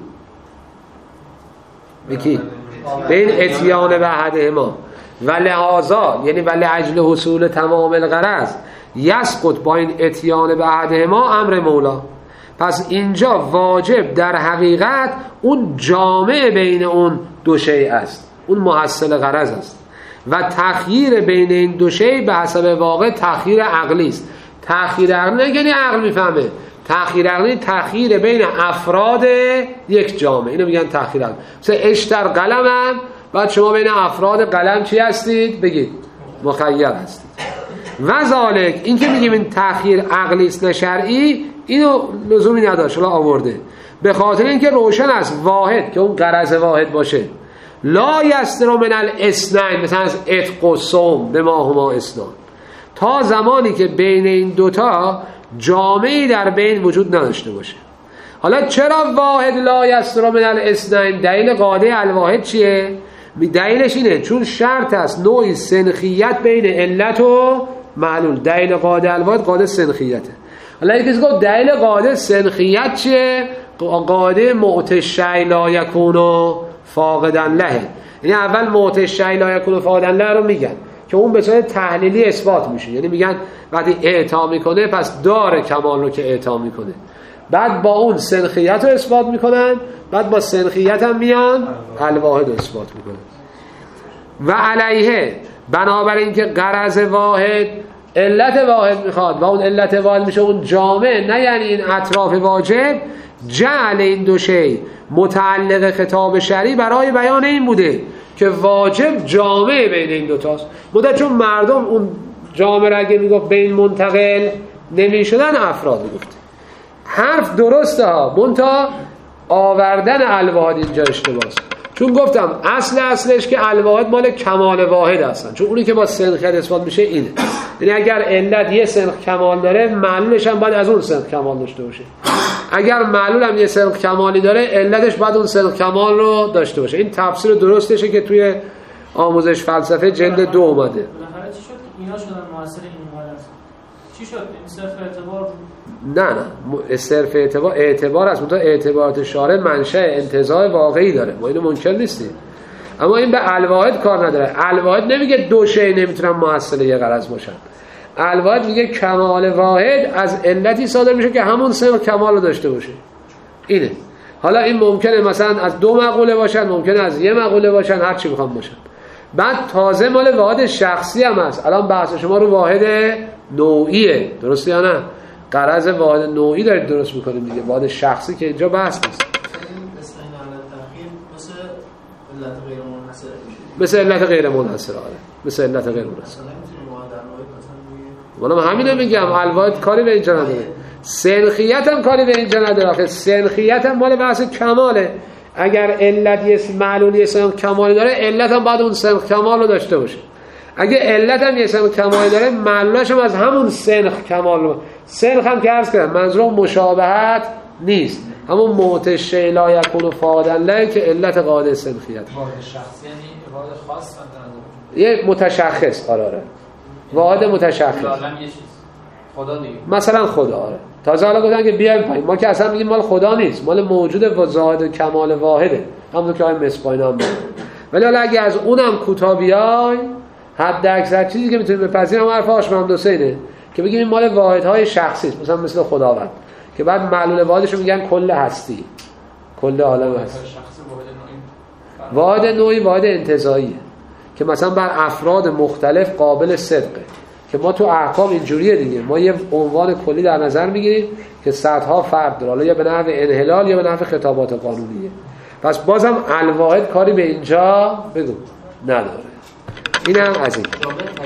به کی؟ بین اتیان و احدهما. و لحاظا یعنی ولی اجل حصول تمام الغرض یسقط با این اتیان به احدهما امر مولا. پس اینجا واجب در حقیقت اون جامع بین اون دو شی است، اون محصل غرض است و تخییر بین این دو شی به حسب واقع تخییر عقلی است. تخییر عقلی نه یعنی عقل میفهمه، تخییر عقلی تخییر بین افراد یک جامعه، اینو میگن تخییر عقلی. مثلا اشتر قلمم، بعد شما بین افراد قلم چی هستید؟ بگید مخیر هستید. و ذالک این که میگیم این تخییر عقلی است نه شرعی، اینو لزومی نداشت، حالا آورده به خاطر اینکه روشن است واحد که اون غرض واحد باشه لا یستر من الاثنین، مثلا از عتق و صوم به ما هما اثنان، تا زمانی که بین این دوتا جامعی در بین وجود نداشته باشه. حالا چرا واحد لا یستر من الاثنین؟ دلیل قاعده الواحد چیه؟ دلیلش اینه چون شرط است نوعی سنخیت بین علت و معلول. دلیل قاعده الواحد قاعده سنخیته. حالا یکی گفت دلیل قاعده سنخیت چیه؟ قاعده معتش شیء لا یکون فاقداً له. یعنی اول معتش شیء لا یکون فاقداً له رو میگن که اون به صورت تحلیلی اثبات میشه، یعنی میگن وقتی اعطا میکنه پس داره کمال رو که اعطا میکنه، بعد با اون سنخیت رو اثبات میکنن، بعد با سنخیت هم میان الواحد رو اثبات میکنن. و علیه بنابراین که غرض واحد علت واحد میخواد و اون علت واحد میشه اون جامع، نه یعنی این اطراف واجب، جعل این دو شی متعلق خطاب شرعی برای بیان این بوده که واجب جامع بین این دوتاست. بوده چون مردم اون جامع را اگه میگفت بین منتقل نمیشدن افراد میگفت. حرف درسته ها، منتها آوردن الواحد اینجا اشتباهه. چون گفتم اصل اصلش که الواحد مال کمال واحد هستن، چون اونی که با سنخیت اثبات میشه اینه. یعنی اگر علت یه سنخ کمال داره، معلولش هم باید از اون سنخ کمال داشته باشه. اگر معلول هم یه سنخ کمالی داره، علتش باید اون سنخ کمال رو داشته باشه. این تفسیر درستشه که توی آموزش فلسفه جلد دو اومده. بالاخره چی شد که اینا شدن مؤثر این حالت؟ چی شد؟ این صرف اعتبار؟ نه نه صرف اعتبار اعتبار است، منتها اعتبارات شارع منشأ انتزاع واقعی داره، ما اینو منکر نیستیم. اما این به الواحد کار نداره. الواحد نمیگه دو شی نمیتونن مؤثر یه غرض باشن. الواحد میگه کمال واحد از علتی صادر میشه که همون سه کمال رو داشته باشه. اینه. حالا این ممکنه مثلا از دو مقوله باشن، ممکنه از یه مقوله باشن، هر چی میخوام باشن. بعد تازه مال واحد شخصی هم هست. الان بحث شما رو واحد نوعیه، درسته یا نه؟ غرض واحد نوعی دارید درست میکنیم دیگه. واحد شخصی که اینجا بحث نیست. مثل این علت تأخیر مثل علت غیر منحصر میشه. مثل علت غیر منحصر آره. مثل علت غیر منحصر. والا من همینو میگم، الواحد کاری به اینجا نداره. سنخیت هم کاری به اینجا نداره. آخه سنخیت هم مال بحث کماله. اگر علت یه معلول یه سنخ کمالی داره، علت هم باید اون سنخ کمال رو داشته باشه. اگه علت هم یه سنخ کمالی داره، معلولش هم از همون سنخ کمال رو. سنخ هم که عرض کردم منظورم مشابهت نیست، همون موت شیء لا یکون فاعلا له که علت قاعده سنخیت. واحد شخصی یعنی واحد خاص مثلا یه متشخص آره آره. واحد متشخص. عالم یه چیز. خدا دیگه. مثلا خدا آره. تازه حالا گفتن که بیایم پایین. ما که اصلا میگیم مال خدا نیست، مال موجود ذات کمال واحده. همون که آقای مصباحی نام میگه. ولی حالا اگه از اونم کوتاه بیای، حد اکثر چیزی که میتونیم بپذیریم حرف هاشم حسینه که بگیم این مال واحدهای شخصی است، مثلا مثل خداوند که بعد معلول واحدش رو میگن کل هستی، کل عالم هستی. واحد نوعی واحد انتزاعیه که مثلا بر افراد مختلف قابل صدقه، که ما تو احکام اینجوریه دیگه. ما یه عنوان کلی در نظر میگیریم که صدها فرد داره، حالا یا به نحو انحلال یا به نحو خطابات قانونیه. پس بازم الواحد کاری به اینجا بگو نداره. اینم از این.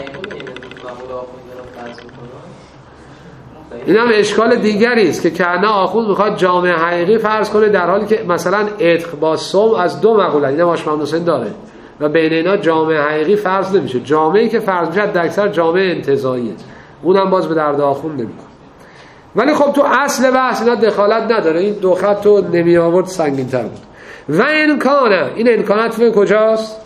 این هم اشکال دیگری است که کانا آخوند میخواد جامعه حقیقی فرض کنه، در حالی که مثلا عتق با صوم از دو مقوله، این هم آشمام حسین داره و بین اینا جامعه حقیقی فرض نمیشه. جامعه‌ای که فرض میشه در اکثر جامعه انتزاعیه، اونم باز به درد آخوند نمیکنه. ولی خب تو اصل بحث اینا دخالت نداره. این دو خط رو نمی آورد سنگین‌تر بود. و امکانه این امکانات فهم کجاست؟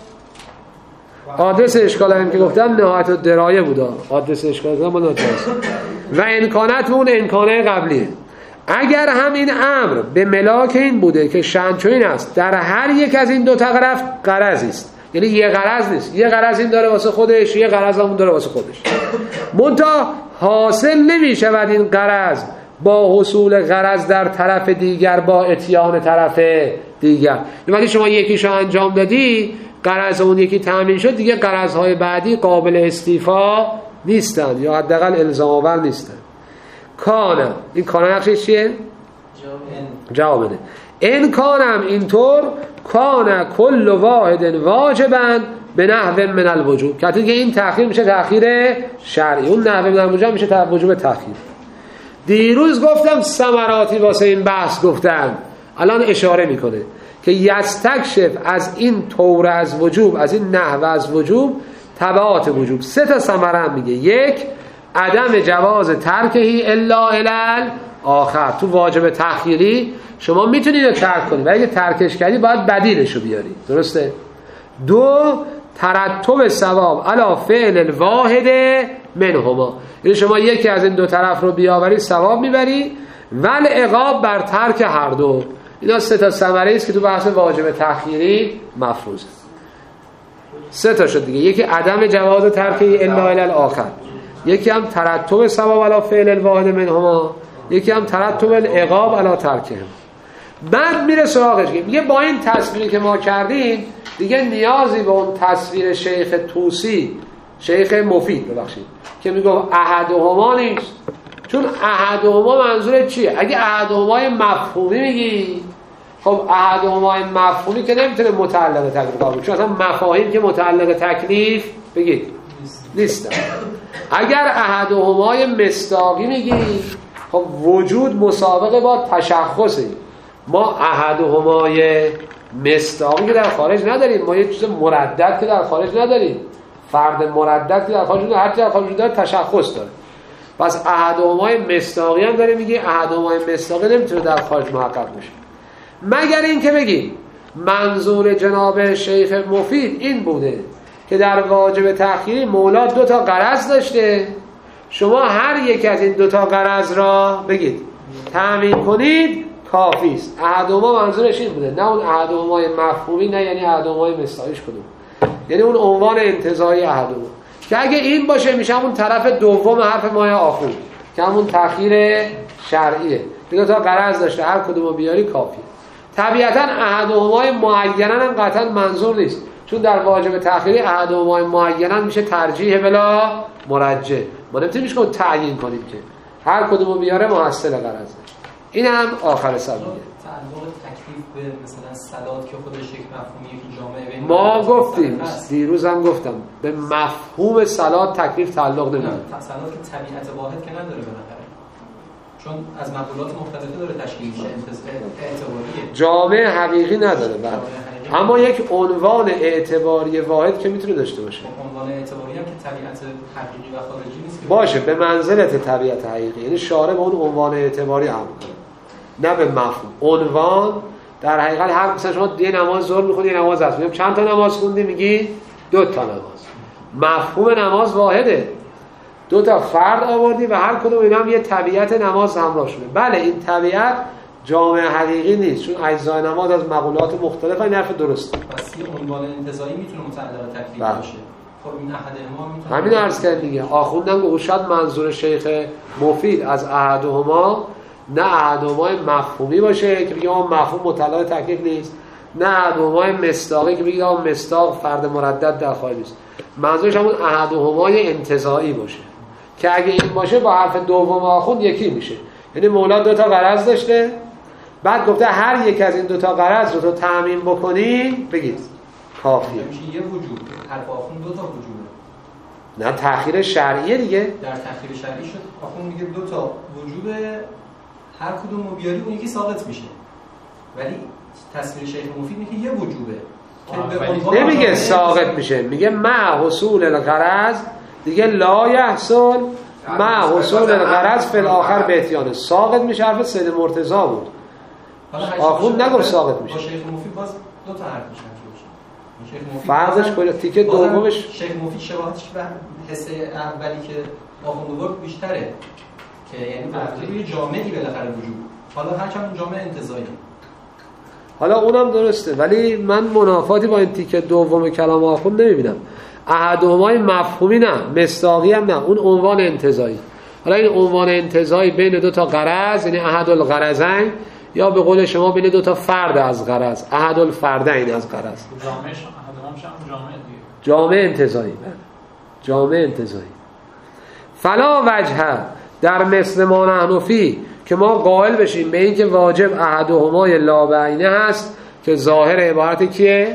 آدرس اشکال هم که گفتم نهایت الدرایه بوده. آدرس اشکال هم نهایت و امکانات اون امکانه قبلیه. اگر هم این امر به ملاک این بوده که شنچوین است، در هر یک از این دو طرف غرضی است، یعنی یه غرض نیست، یه غرض این داره واسه خودش، یه غرض هم اون داره واسه خودش، منتها حاصل نمی شود این غرض با حصول غرض در طرف دیگر با اتیان طرف دیگر. یعنی شما یکیشو انجام دادی، غرض اون یکی تامین شد، دیگه غرض‌های بعدی قابل استیفا نیستن یا حداقل الزام آور نیستن. کانه این کانه نقشش چیه؟ جوابه. این کانم اینطور کانه کل واحد واجبا به نحو من الوجوب، که این تأخیر میشه تأخیر شرعی، اون نحو من الوجوب میشه وجوب تأخیر. دیروز گفتم ثمراتی واسه این بحث گفتم، الان اشاره میکنه که یستکشف از این طور از وجوب، از این نحو از وجوب تبعات وجوب. سه تا ثمره هم میگه. یک، عدم جواز ترکهی الا الی آخر. تو واجب تأخیری شما میتونید رو ترک کنید، ولی اگه ترکش کردی باید بدیلش رو بیاری، درسته؟ دو، ترتب ثواب علی فعل الواحد منهما، یعنی شما یکی از این دو طرف رو بیاوری ثواب میبری، ول عقاب بر ترک هر دو. اینا سه تا ثمره است که تو بحث واجب تأخیری مفروضه. سه تا شد دیگه. یکی عدم جواز ترکه الا الی الاخر، یکی هم ترتب ثواب علی فعل الواحد منهما، یکی هم ترتب العقاب علی ترکه. بعد میره سراغش میگه با این تصویری که ما کردیم دیگه نیازی به اون تصویر شیخ طوسی، شیخ مفید ببخشید، که میگه احدهما نیست. چون احدهما منظور چیه؟ اگه احدهما مفهومی میگی، خب احدهما مفهومی که نمیتونه متعلق تکلیف باشه، چون اصلا مفاهیم که متعلق تکلیف بگید نیستن. اگر احدهما مصداقی میگی، خب وجود مسابقه با تشخصه. ما احدهمای مصداقی که در خارج نداریم، ما یه چیز مردد که در خارج نداریم، فرد مردد که در خارج نداریم، هر چیز در خارج داره تشخص داره. پس احدهمای مصداقی هم داره میگه احدهمای مصداقی نمیتونه در خارج محقق بشه، مگر این که بگیم منظور جناب شیخ مفید این بوده که در واجب تأخیری مولا دو تا غرض داشته، شما هر یک از این دو تا غرض را بگید تأمین کنید کافی است. احدهما منظورش این بوده، نه اون احدهمای مفهومی، نه یعنی احدهمای مصداقیش کدوم، یعنی اون عنوان انتزاعی احدهما که اگه این باشه میشه همون طرف دوم حرف مایه آخون که همون تأخیر شرعیه، دو تا غرض داشته هر کدومو بیاری کافیه. طبیعتا احدهمای معینن هم قطعا منظور نیست، چون در واجب تأخیری احدهمای معینن میشه ترجیح بلا مرجح، ما نمیتونیم میشه تعیین کنیم که هر کدومو بیاره محصل غرضه. این هم آخر سبیه. تعلق تکلیف به مثلا صلات که خودش یک مفهومیه که جامعه بین ما گفتیم دیروز هم گفتم به مفهوم صلات تکلیف تعلق نمیده. صلات که طبیعت واحد که نداره بالاخره، چون از مقولات مختلفه داره تشکیل میشه، اعتباریه، جامعه حقیقی نداره بعد، اما یک عنوان اعتباری واحد که میتونه داشته باشه. عنوان اعتباری هم که طبیعت حقیقی و خارجی نیست باشه، به منزلت طبیعت حقیقی، یعنی شارع به اون عنوان اعتباری هم نه به مفهوم. عنوان در حقیقت هر مثلا شما یه نماز ظهر میخونی، یه نماز عصر، میگم چند تا نماز خوندی، میگی دو تا نماز. مفهوم نماز واحده، دو تا فرد آوردی و هر کدوم اینا هم یه طبیعت نماز همراه شده. بله این طبیعت جامعه حقیقی نیست، چون اجزای نماز از مقولات مختلفه. این حرف درسته. پس یه عنوان انتزاعی میتونه متعلق تکلیف باشه. خب این احدهما میتونه همین عرض کردم دیگه. آخوندم گفت شاید منظور شیخ مفید از احدهما نه احدهمای مفهومی باشه که بگه اون مفهوم متعلق تکلیف نیست، نه احدهمای مصداقی که بگه اون مصداق فرد مردد در خارج نیست. منظورش همون احدهمای انتزاعی باشه که اگه این باشه با حرف دوم آخوند یکی میشه، یعنی مولا دو تا غرض داشته، بعد گفته هر یک از این دو تا غرض رو تو تأمین بکنی بگید کافیه. میشه یه وجود، حرف آخوند دو تا وجوده، نه تأخیر شرعیه دیگه. در تأخیر شرعی شد آخوند میگه دو تا وجود، هر کدوم رو بیاری اون یکی ساقط میشه، ولی تصویر شیخ مفید میگه یه وجوده که نمیگه ساقط میشه، میگه مع حصول الغرض دیگه لا یحصل مع حصول الغرض فی الاخر به اتیانه. ساقط میشه حرف سید مرتضی بود، آخوند نگفت ساقط میشه. با شیخ مفید باز دو تا حرف میشه. فرقش کجا؟ تیکه دومش شیخ مفید شباهتش به حصه اولی که آخوند آورد بیشتره که یعنی تفکیری جامعی بالاخره وجود، حالا هرچند جامعه انتزاعی. حالا اونم درسته، ولی من منافاتی با این تیکه دوم کلام آخوند نمیبینم. احدهمای مفهومی نه، مصداقی هم نه، اون عنوان انتزاعی. حالا این عنوان انتزاعی بین دو تا غرض، یعنی احد الغرضین، یا به قول شما بین دو تا فرد از غرض، احد الفردین از غرض. جامعه احدهماش هم جامعه دیگه، جامعه انتزاعی، جامعه انتزاعی. فلا وجه در مثل ما نحن فی که ما قائل بشیم به این که واجب احدهمای لا بعینه هست که ظاهر عبارت کیه؟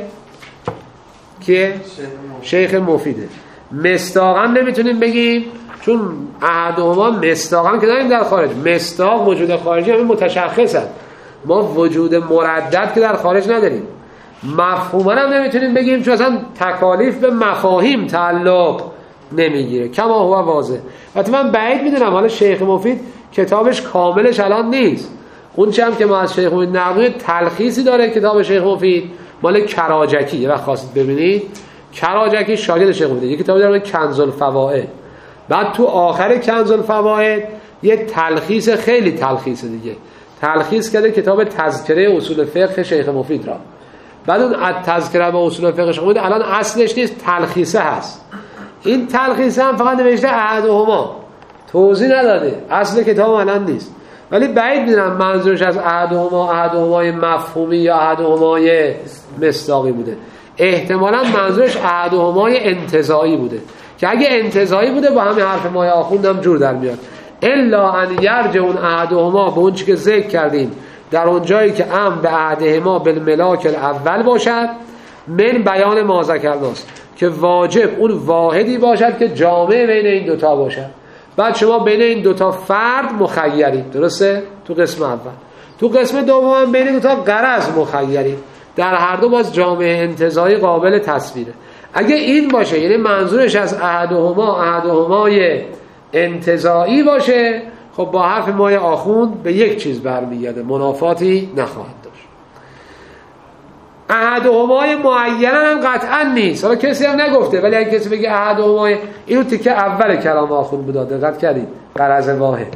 کیه؟ شیخ مفیده. مصداقا نمیتونیم بگیم، چون احدهما مصداقا که داریم در خارج، مصداق وجود خارجی همین متشخص هست، ما وجود مردد که در خارج نداریم. مفهوما هم نمیتونیم بگیم چون اصلا تکالیف به مفاهیم تعلق نمیگیره، کما هو واضح. البته من بعید میدونم حالا شیخ مفید کتابش کاملش الان نیست، اون چه هم که ما از شیخ مفید نقل تلخیصی داره کتاب شیخ مفید مال کراجکی. یه وقت خواستید ببینید کراجکی شاگرد شیخ مفید، یه کتابی داره کنز الفوائد، بعد تو آخر کنز الفوائد یه تلخیص خیلی تلخیص دیگه تلخیص کرده کتاب تذکره اصول فقه شیخ مفید را. بعد اون تذکره به اصول فقه شیخ مفید الان اصلش نیست، تلخیصه هست. این تلخیص هم فقط نوشته احدهما، توضیح نداده، اصل کتاب الان نیست. ولی بعید میدونم منظورش از احدهما احدهمای مفهومی یا احدهمای مصداقی بوده. احتمالاً منظورش احدهمای انتزاعی بوده که اگه انتزاعی بوده با همین حرف مایه آخوندم جور در میاد. الا ان یرجع اون احدهما به اون چی که ذکر کردیم در اون جایی که ام به احدهما بالملاک الاول باشد، من بیان ما ذکرناست که واجب اون واحدی باشد که جامع بین این دوتا باشد. بعد شما بین این دوتا فرد مخیرید، درسته؟ تو قسم اول. تو قسم دوم بین دوتا غرض مخیرید. در هر دو باز جامعه انتزاعی قابل تصویره. اگه این باشه، یعنی منظورش از احدهما احدهمای انتزاعی باشه، خب با حرف مای آخوند به یک چیز برمیگرده، منافاتی نخواهد داشت. احدهمای معینن هم قطعا نیست. حالا کسی هم نگفته، ولی اگه کسی بگه احدهمای، اینو تیکه اول کلام آخوند بود، دقت کردید؟ غرض واحد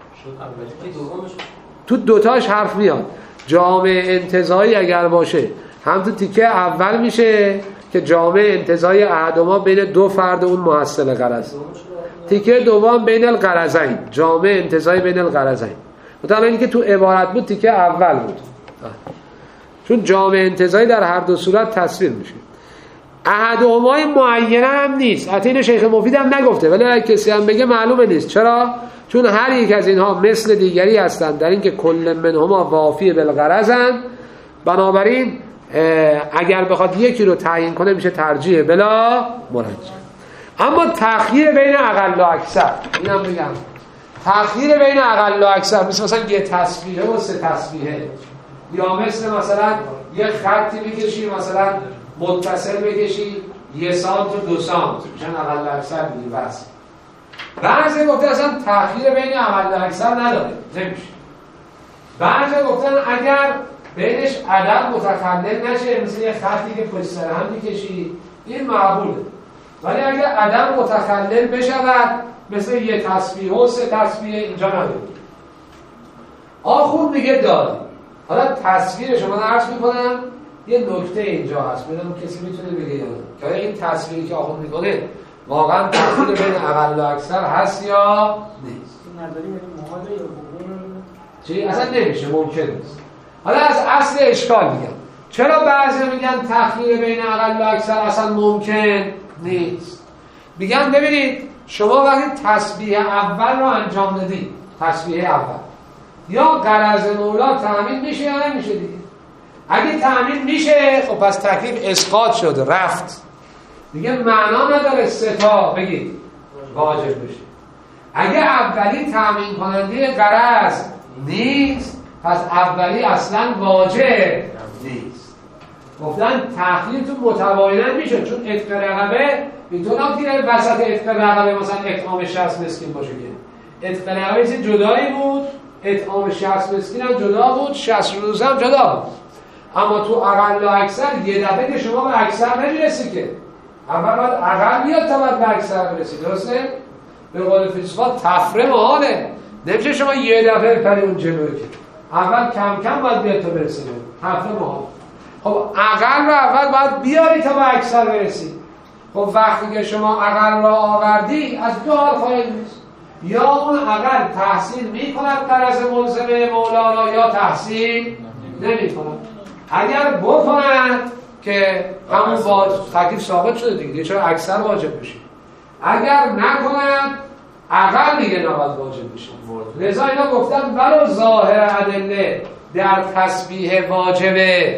تو دوتاش حرف میاد. جامعه انتزاعی اگر باشه هم تو تیکه اول میشه که جامعه انتزاعی احدهما بین دو فرد اون محصل غرض، تیکه دوم بین الغرضین، جامعه انتزاعی بین الغرضین. مثلا اینکه تو عبارت بود تیکه اول بود، چون جامعه انتزاعی در هر دو صورت تصویر میشه. احدهمای معینه هم نیست. حتی اینو شیخ مفید هم نگفته، ولی اگه کسی هم بگه معلومه نیست. چرا؟ چون هر یک از اینها مثل دیگری هستند در اینکه کل منهما وافی بالغرضند. بنابراین اگر بخواد یکی رو تعیین کنه میشه ترجیح بلا مرجح. اما تأخیر بین اقل و اکثر، اینم بگم، تأخیر بین اقل و اکثر مثل مثلا یه تسبیحه و سه تسبیحه، یا مثل مثلا یه خطی بکشی مثلا متصل بکشی یه سانت و دو سانت میشن اقل و اکثر دیگه. بس بعضی گفته اصلا تأخیر بین اقل و اکثر نداره، نمیشه. بعضی گفتن اگر بینش عدد متخلل نشه، مثل یه خطی که پشت سر هم میکشی، این معقوله. ولی اگر عدد متخلل بشود، مثل یه تسبیح و سه تسبیح، اینجا نداره. آخون میگه داره. حالا تصویر شما عرض میکنم یه نکته اینجا هست، ببینم کسی میتونه بگه یا نه، که این تصویری که آخون میکنه واقعا تأخیر بین اقل و اکثر هست یا نیست. نداری بگیم محاله یا بگیم چی؟ اصلا نمیشه، ممکن نیست. حالا از اصل اشکال میگم، چرا بعضی میگن تأخیر بین اقل و اکثر اصلا ممکن نیست؟ میگن ببینید شما وقتی تسبیح اول رو انجام دادید، تسبیح اول یا غرض مولا تأمین میشه یا نمیشه دیگه. اگه تأمین میشه خب پس تکلیف اسقاط شده، رفت دیگه، معنا نداره سه تا بگید واجب بشه. اگه اولی تأمین کننده غرض نیست، پس اولی اصلا واجب نیست. گفتن تأخیر تو متباینن میشه، چون عتق رقبه میتونه دیگه وسط عتق رقبه مثلا اطعام شصت مسکین باشه که عتق رقبه جدایی بود، اطعام شصت مسکین هم جدا بود، شصت روزه هم جدا بود. اما تو اقل و اکثر یه دفعه که شما به اکثر نمیرسی که، اول باید اقل بیاد تا باید به اکثر برسی، درسته؟ به قول فیلسوفا تفره محاله، نمیشه شما یه دفعه پری اون جلوی که، اول کم کم باید بیاد تا برسی، تفره محاله. خب اقل رو اول باید بیاری تا به اکثر برسی. خب وقتی که شما اقل را آوردی از دو حال خواهید نیست، یا اون اقل تحصیل میکند غرض ملزمه مولانا یا تحصیل نمیکند. اگر بکند که همون واجب تکلیف ثابت شده دیگه، چرا اکثر واجب بشه. اگر نکند اقل دیگه نباید واجب بشه. لذا اینا گفتن ولو ظاهر ادله در تسبیح واجب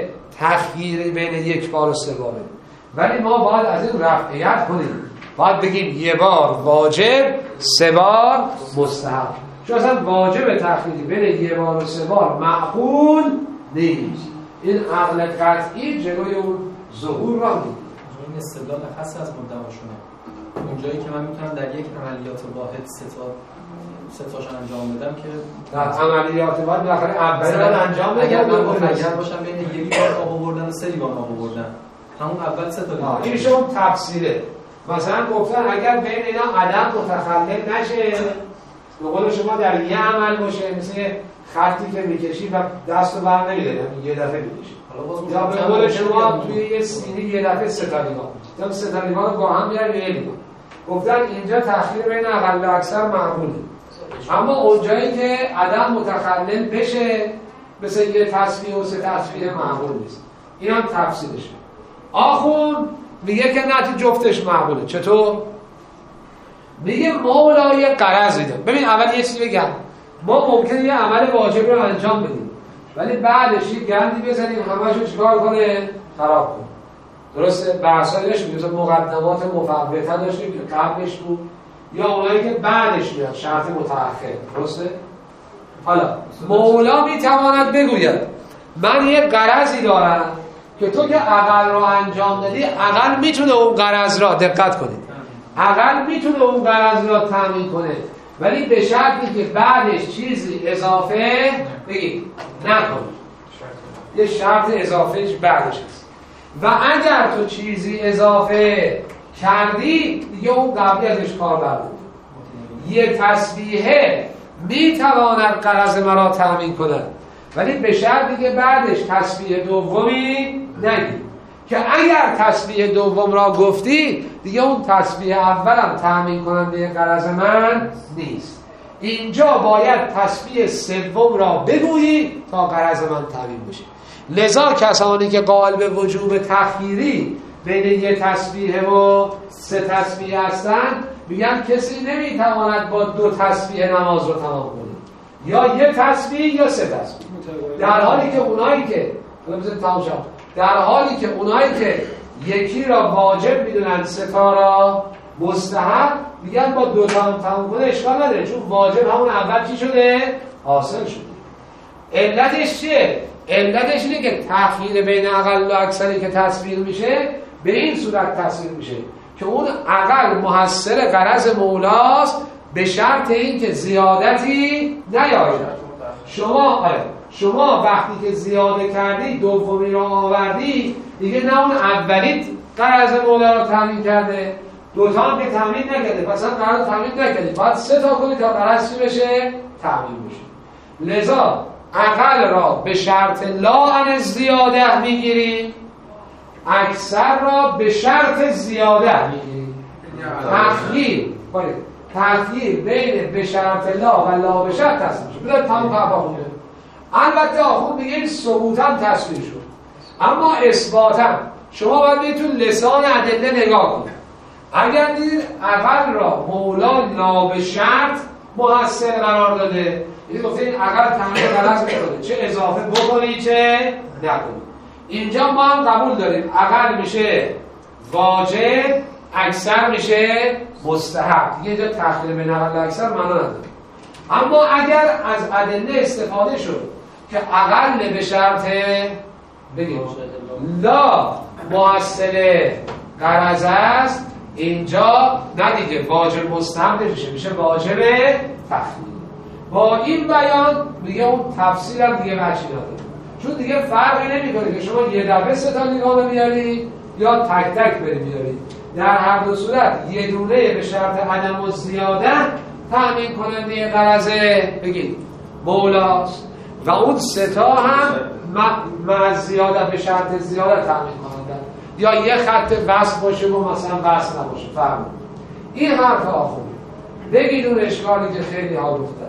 تخییری بین یک بار و سه باره، ولی ما باید از این رفعیت کنیم، باید بگیم یه بار واجب، سه بار مستحب. چون اصلا واجب تخییری بین یه بار و سه بار معقول نیست. این عقل قطعی جلوی اون ظهور را می‌گیره. این استدلال خاص از مدعاشونه. اونجایی که من میتونم در یک عملیات واحد سه تا سه تاش انجام بدم که در عملیات واحد بالاخره اولی انجام بدم. اگر من اگر باشم بین یک بار آب آوردن و سه لیوان آب آوردن، همون اول سه تا لیوان. این شون تفصیله. مثلا گفتن اگر بین اینا عدم متخلل نشه، به قول شما در یه عمل باشه، مثل خطی که میکشی و دست رو بر نمیده، یه دفعه میکشی. یا به قول شما توی یه سینی یه دفعه سه تا لیوان، تا سه تا لیوان رو با هم بیاری یه لیوان. گفتن اینجا تأخیر بین اقل و اکثر معقوله. اما اونجایی که عدم متخلل بشه، مثل یه تسبیح و سه تسبیح معقول نیست. این هم تفسیرشه. آخون میگه که نه تو جفتش معقوله. چطور؟ میگه مولا یه غرض میده. ببین اول یه چیزی بگم، ما ممکنه یه عمل واجب رو انجام بدیم ولی بعدش یه گندی بزنیم همه‌شو چیکار کنه؟ خراب کنه. درسته؟ بحثایی داشتیم، مثلا مقدمات مفوته داشتیم که قبلش بود، یا اونایی که بعدش میاد شرط متأخر. درسته؟ حالا مولا میتواند بگوید من یه غرضی دارم که تو که عقل رو انجام دادی، عقل میتونه اون غرض را، دقت کنید، عقل میتونه اون غرض را تامین کنه، ولی به شرطی که بعدش چیزی اضافه بگید نکنی. یه شرط اضافهش بعدش هست و اگر تو چیزی اضافه کردی دیگه اون قبلی ازش کار برده. یه تسبیحه میتواند غرض مرا تامین کند، ولی به شرطی که بعدش تسبیح دومی نگی، که اگر تسبیح دوم را گفتی دیگه اون تسبیح اولم تامین کننده غرض من نیست. اینجا باید تسبیح سوم را بگویی تا غرض من تامین بشه. لذا کسانی که قائل به وجوب تخییری بین یه تسبیح و سه تسبیح هستن میگن کسی نمیتواند با دو تسبیح نماز رو تمام کنه، یا یه تسبیح یا سه تسبیح. در حالی که اونایی که در حالی که اونایی که یکی را واجب میدونن سه تا را مستحب میگن با دو تا هم تمام کنه اشکال نداره، چون واجب همون اول چی شده؟ حاصل شده. علتش چیه؟ علتش اینه که تأخیر بین اقل و اکثری که تصویر میشه به این صورت تصویر میشه که اون اقل محصل غرض مولاست به شرط این که زیادتی نیاید. شما آره شما وقتی که زیاده کردی دومی رو آوردی دیگه نه اون اولی غرض مولا رو تامین کرده، دوتا هم که تامین نکرده، پس هم غرض تامین نکردی، باید سه تا کنی تا غرض چی بشه؟ تامین بشه. لذا اقل را به شرط لا عن زیاده میگیریم، اکثر را به شرط زیاده میگیریم. تخییر باید تخییر بین به شرط لا و لا به شرط تصویر شد. بذارید تمام پرپا خونده. البته آخون میگه این ثبوتاً تصویر شد، اما اثباتاً شما باید بید تو لسان ادله نگاه کنید. اگر دیدید اقل را مولا لا به شرط محصل قرار داده، یعنی گفته این اقل تمام غلط میکنه، چه اضافه بکنی چه نکنی. اینجا ما هم قبول داریم اقل میشه واجب، اکثر میشه مستحب. دیگه اینجا تخییر بین اقل و اکثر معنا نداره. اما اگر از ادله استفاده شد که اقل به شرط بگیم لا محصل غرض است، اینجا نه دیگه واجب مستحب نمیشه، میشه واجب تخییر. با این بیان دیگه اون تفسیر هم دیگه وجهی نداره، چون دیگه فرقی نمیکنه که شما یه دفعه سه تا نگاه رو بیاری یا تک تک بری بیاری. در هر دو صورت یه دونه به شرط عدم و زیاده تأمین کننده غرضه بگید مولاست و اون سه تا هم مع زیاده به شرط زیاده تأمین کننده، یا یه خط وصل باشه و مثلا وصل نباشه. فرق این حرف آخونه بگید اون اشکالی که خیلی ها گفتن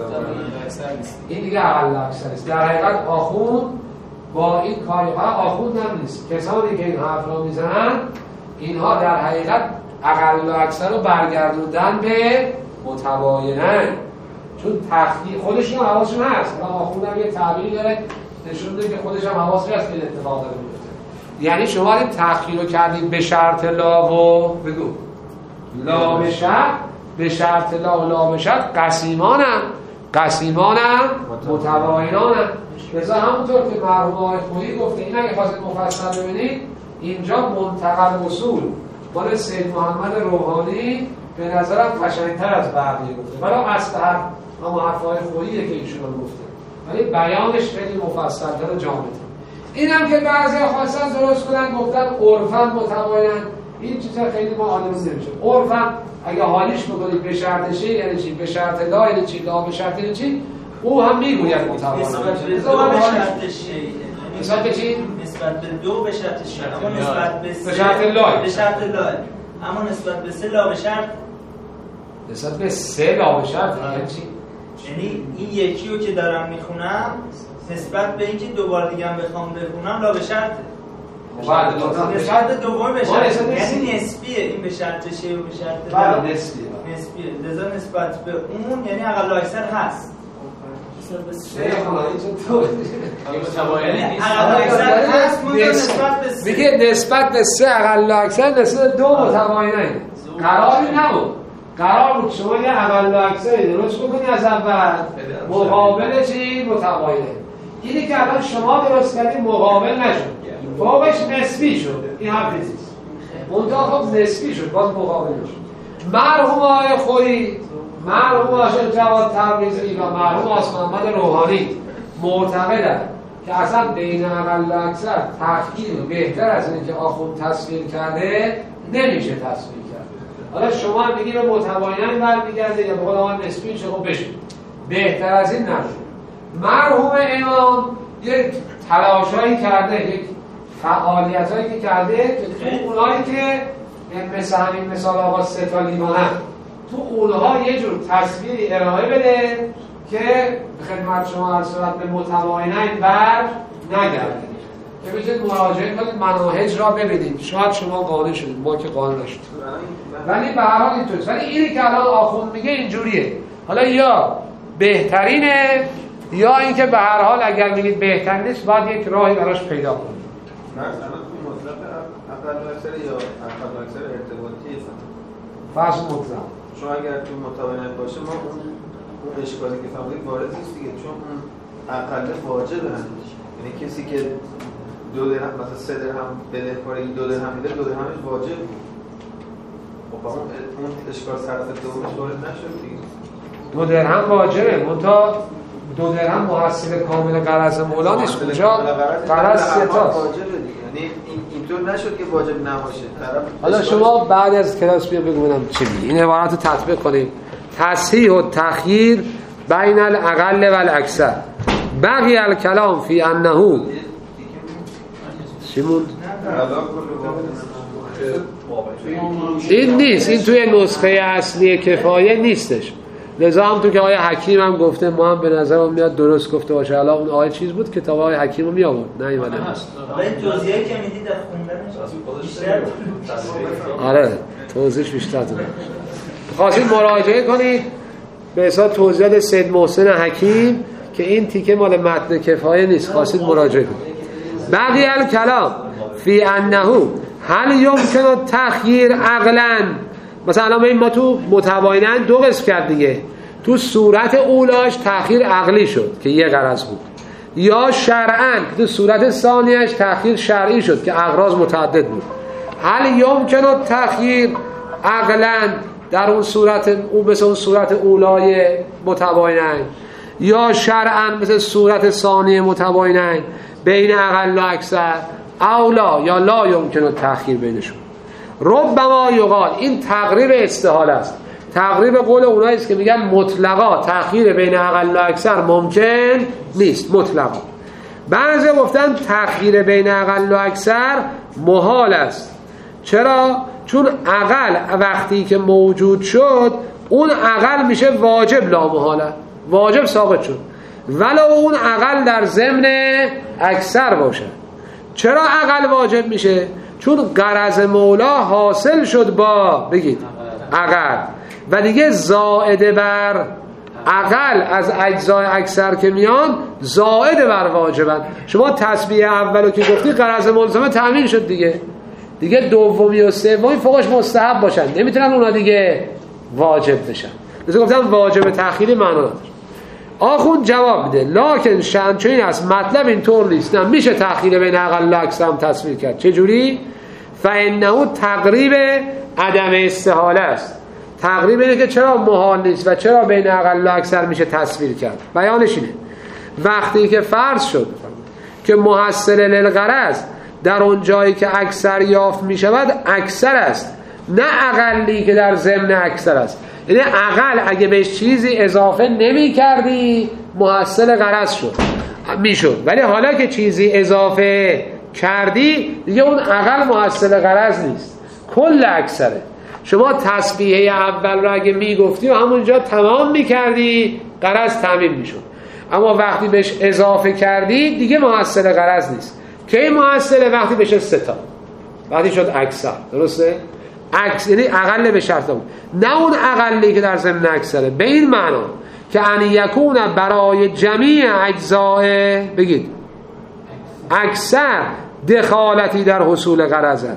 این دیگه اقل اکثر است. در حقیقت آخون با این کاری ها آخون هم نیست، کسانی که این حرف را میزنن اینها در حقیقت اقل و اکثر رو برگردوندن به متباینن، چون تخییر خودشون حواسشون هست. آخون هم یه تعبیری داره نشون میده که خودش هم حواسش هست که این اتفاق داره میفته. یعنی شما این تخییر رو کردید به شرط لا و بگو لا به شرط، به شرط لا و لا به شرط قسیمانم قسیمانم متباینانم. لذا همونطور که مرحوم آقای خویی گفته، این اگه خواستید مفصل ببینید اینجا منتقل اصول مال سید محمد روحانی به نظرم قشنگتر از بقیه گفته، ولی اصل هر اما حرفای خوییه که ایشون گفته، ولی بیانش خیلی مفصل‌تر و جامع‌تر. اینم که بعضیا خواستن درست کنن گفتن عرفاً متباینن، این چیزا خیلی ما عالم نمیشه. عرفاً اگه حالیش بکنید به شرط چی یعنی چی، به شرط لا یعنی چی، لا به شرط یعنی چی، او هم میگوید متباینن. نسبت به دو به شرط شی، نسبت به چی؟ نسبت به دو به شرط شی، اما نسبت به سه به شرط لا به شرط لا، اما نسبت به سه لا به شرط، نسبت به سه لا به شرط یعنی چی؟ یعنی این یکی رو که دارم میخونم نسبت به اینکه دوباره دیگه هم بخوام بخونم لا به شرطه. نسبت به دوم به شرط یعنی نسبیه، این به شرط شه و به شرط لا نسبیه نسبیه. لذا نسبت به اون یعنی اقل و اکثر هست. نسبت به سه یعنی اقل و اکثر هست نسبت به سه. میگه نسبت به سه اقل و اکثر نسبت دو متباینه. قراری نبود قرار بود شما یه اقل و اکثری درست بکنی از اول مقابل چی؟ متباینه. اینی که الان شما درست کردی مقابل نشد، فوقش نسبی شد، این حرف نیست. منتها خب نسبی شد، باز مقابل نشد. مرحوم آقای خوری، مرحوم آقای جواد تبریزی و مرحوم آقای محمد روحانی معتقدند که اصلا بین اقل و اکثر تفکیر بهتر از اینکه آخوند تصویر کرده نمیشه تصویر کرد. حالا شما هم بگی به متباینن برمیگرده یا به قول آقای نسبی شما بشه بهتر از این نشد. مرحوم امام یک تلاشایی کرده، یک فعالیتایی که کرده که تو اونایی که مثل همین مثال آقا سه تا لیوانن تو اونها یه جور تصویری ارائه بده که خدمت شما هر صورت به متباینین بر نگرده که بتونید مراجعه کنید مناهج را ببینید. شاید شما قانع شدید، ما که قانع نشدید، ولی به هر حال اینطوریه. ولی اینی که الان آخوند میگه اینجوریه. حالا یا بهترینه یا اینکه به هر حال اگر میگید بهتر نیست باید یک راهی براش پیدا کنید. مثلا تو مطلق اقل و اکثر یا اقل و اکثر ارتباطی فرض مطلق شما اگر تو متباینن باشه ما اون اون اشکالی که فهمیدید وارد نیست دیگه، چون اون اقل واجبه همش. یعنی کسی که دو درهم مثلا سه درهم بدهکاری دو درهم میده، دو درهمش واجب بود. خب اون اون اشکال طرف دومش وارد نشد دیگه. دو درهم واجبه، منتها دو درهم محصل کامل قرض مولا نیست. اونجا قرض سه تاست. یعنی اینطور نشد که واجب نباشه. حالا شما بعد از کلاس بیا بگو ببینم چی میگی. این عبارت رو تطبیق کنیم. تصحیح و تخییر بین الاقل و الاکثر. بقی الکلام فی انه چی موند؟ این نیست، این توی نسخه اصلی کفایه نیستش. لذا هم تو که آقای حکیم هم گفته ما هم به نظرم میاد درست گفته باشه. حالا اون آقای چیز بود کتاب آقای حکیم رو می آورد نیومده هست. آقای توضیحی که میدید در خوندنش آره توضیحش بیشتر داره. خواستید مراجعه کنید به حساب توضیحات سید محسن حکیم که این تیکه مال متن کفایه نیست. خواستید مراجعه کنید. بقی الکلام فی انه هل یمکن تخییر عقلا. مثلا الان ما تو متباینن دو قسم کرد دیگه. تو صورت اولاش تأخیر عقلی شد که یه غرض بود، یا شرعاً تو صورت ثانیش تأخیر شرعی شد که اغراض متعدد بود. هل یمکن تأخیر عقلاً در اون صورت اون مثل اون صورت اولای متباینن، یا شرعاً مثل صورت ثانی متباینن بین اقل و اکثر، اولا یا لا یمکن تأخیر بینشون. ربما یقال، این تقریب استحاله است. تقریب قول اونایی است که میگن مطلقا تأخیر بین اقل و اکثر ممکن نیست مطلقا. بعضی گفتن تأخیر بین اقل و اکثر محال است. چرا؟ چون اقل وقتی که موجود شد اون اقل میشه واجب لا محاله، واجب ثابت شد ولو اون اقل در ضمن اکثر باشه. چرا اقل واجب میشه؟ چون غرض مولا حاصل شد با بگید اقل و دیگه زائد بر اقل از اجزای اکثر که میان زائد بر واجبن. شما تسبیح اولو که گفتی غرض ملزمه تامین شد دیگه، دیگه دومی و سومی فوقش مستحب باشن، نمیتونن اونا دیگه واجب بشن. مثلا گفتم واجب تأخیری معنا نداره. آخوند جواب میده لکن شأن چه این است، مطلب اینطور نیست، نه میشه تأخیر بین اقل و اکثر هم تصویر کرد. چه جوری؟ فانه تقریب عدم استحاله است. تقریب اینه که چرا محال نیست و چرا بین اقل و اکثر میشه تصویر کرد. بیانش اینه وقتی که فرض شد که محصل للغرض در اون جایی که اکثر یافت میشود اکثر است، نه اقلی که در ضمن اکثر است. یعنی اقل اگه بهش چیزی اضافه نمی کردی محصل غرض شد میشد، ولی حالا که چیزی اضافه کردی دیگه اون اقل محصل غرض نیست، کل اکثره. شما تسبیحه اول رو اگه میگفتی و همونجا تمام میکردی غرض تامین میشد، اما وقتی بهش اضافه کردی دیگه محصل غرض نیست. کی محصله؟ وقتی بشه سه تا، وقتی شد اکثر. درسته؟ اکس یعنی اقل به شرط بود، نه اون اقلی که در ضمن اکثره. به این معنا که ان یکون برای جمیع اجزاء بگید اکثر دخالتی در حصول غرض است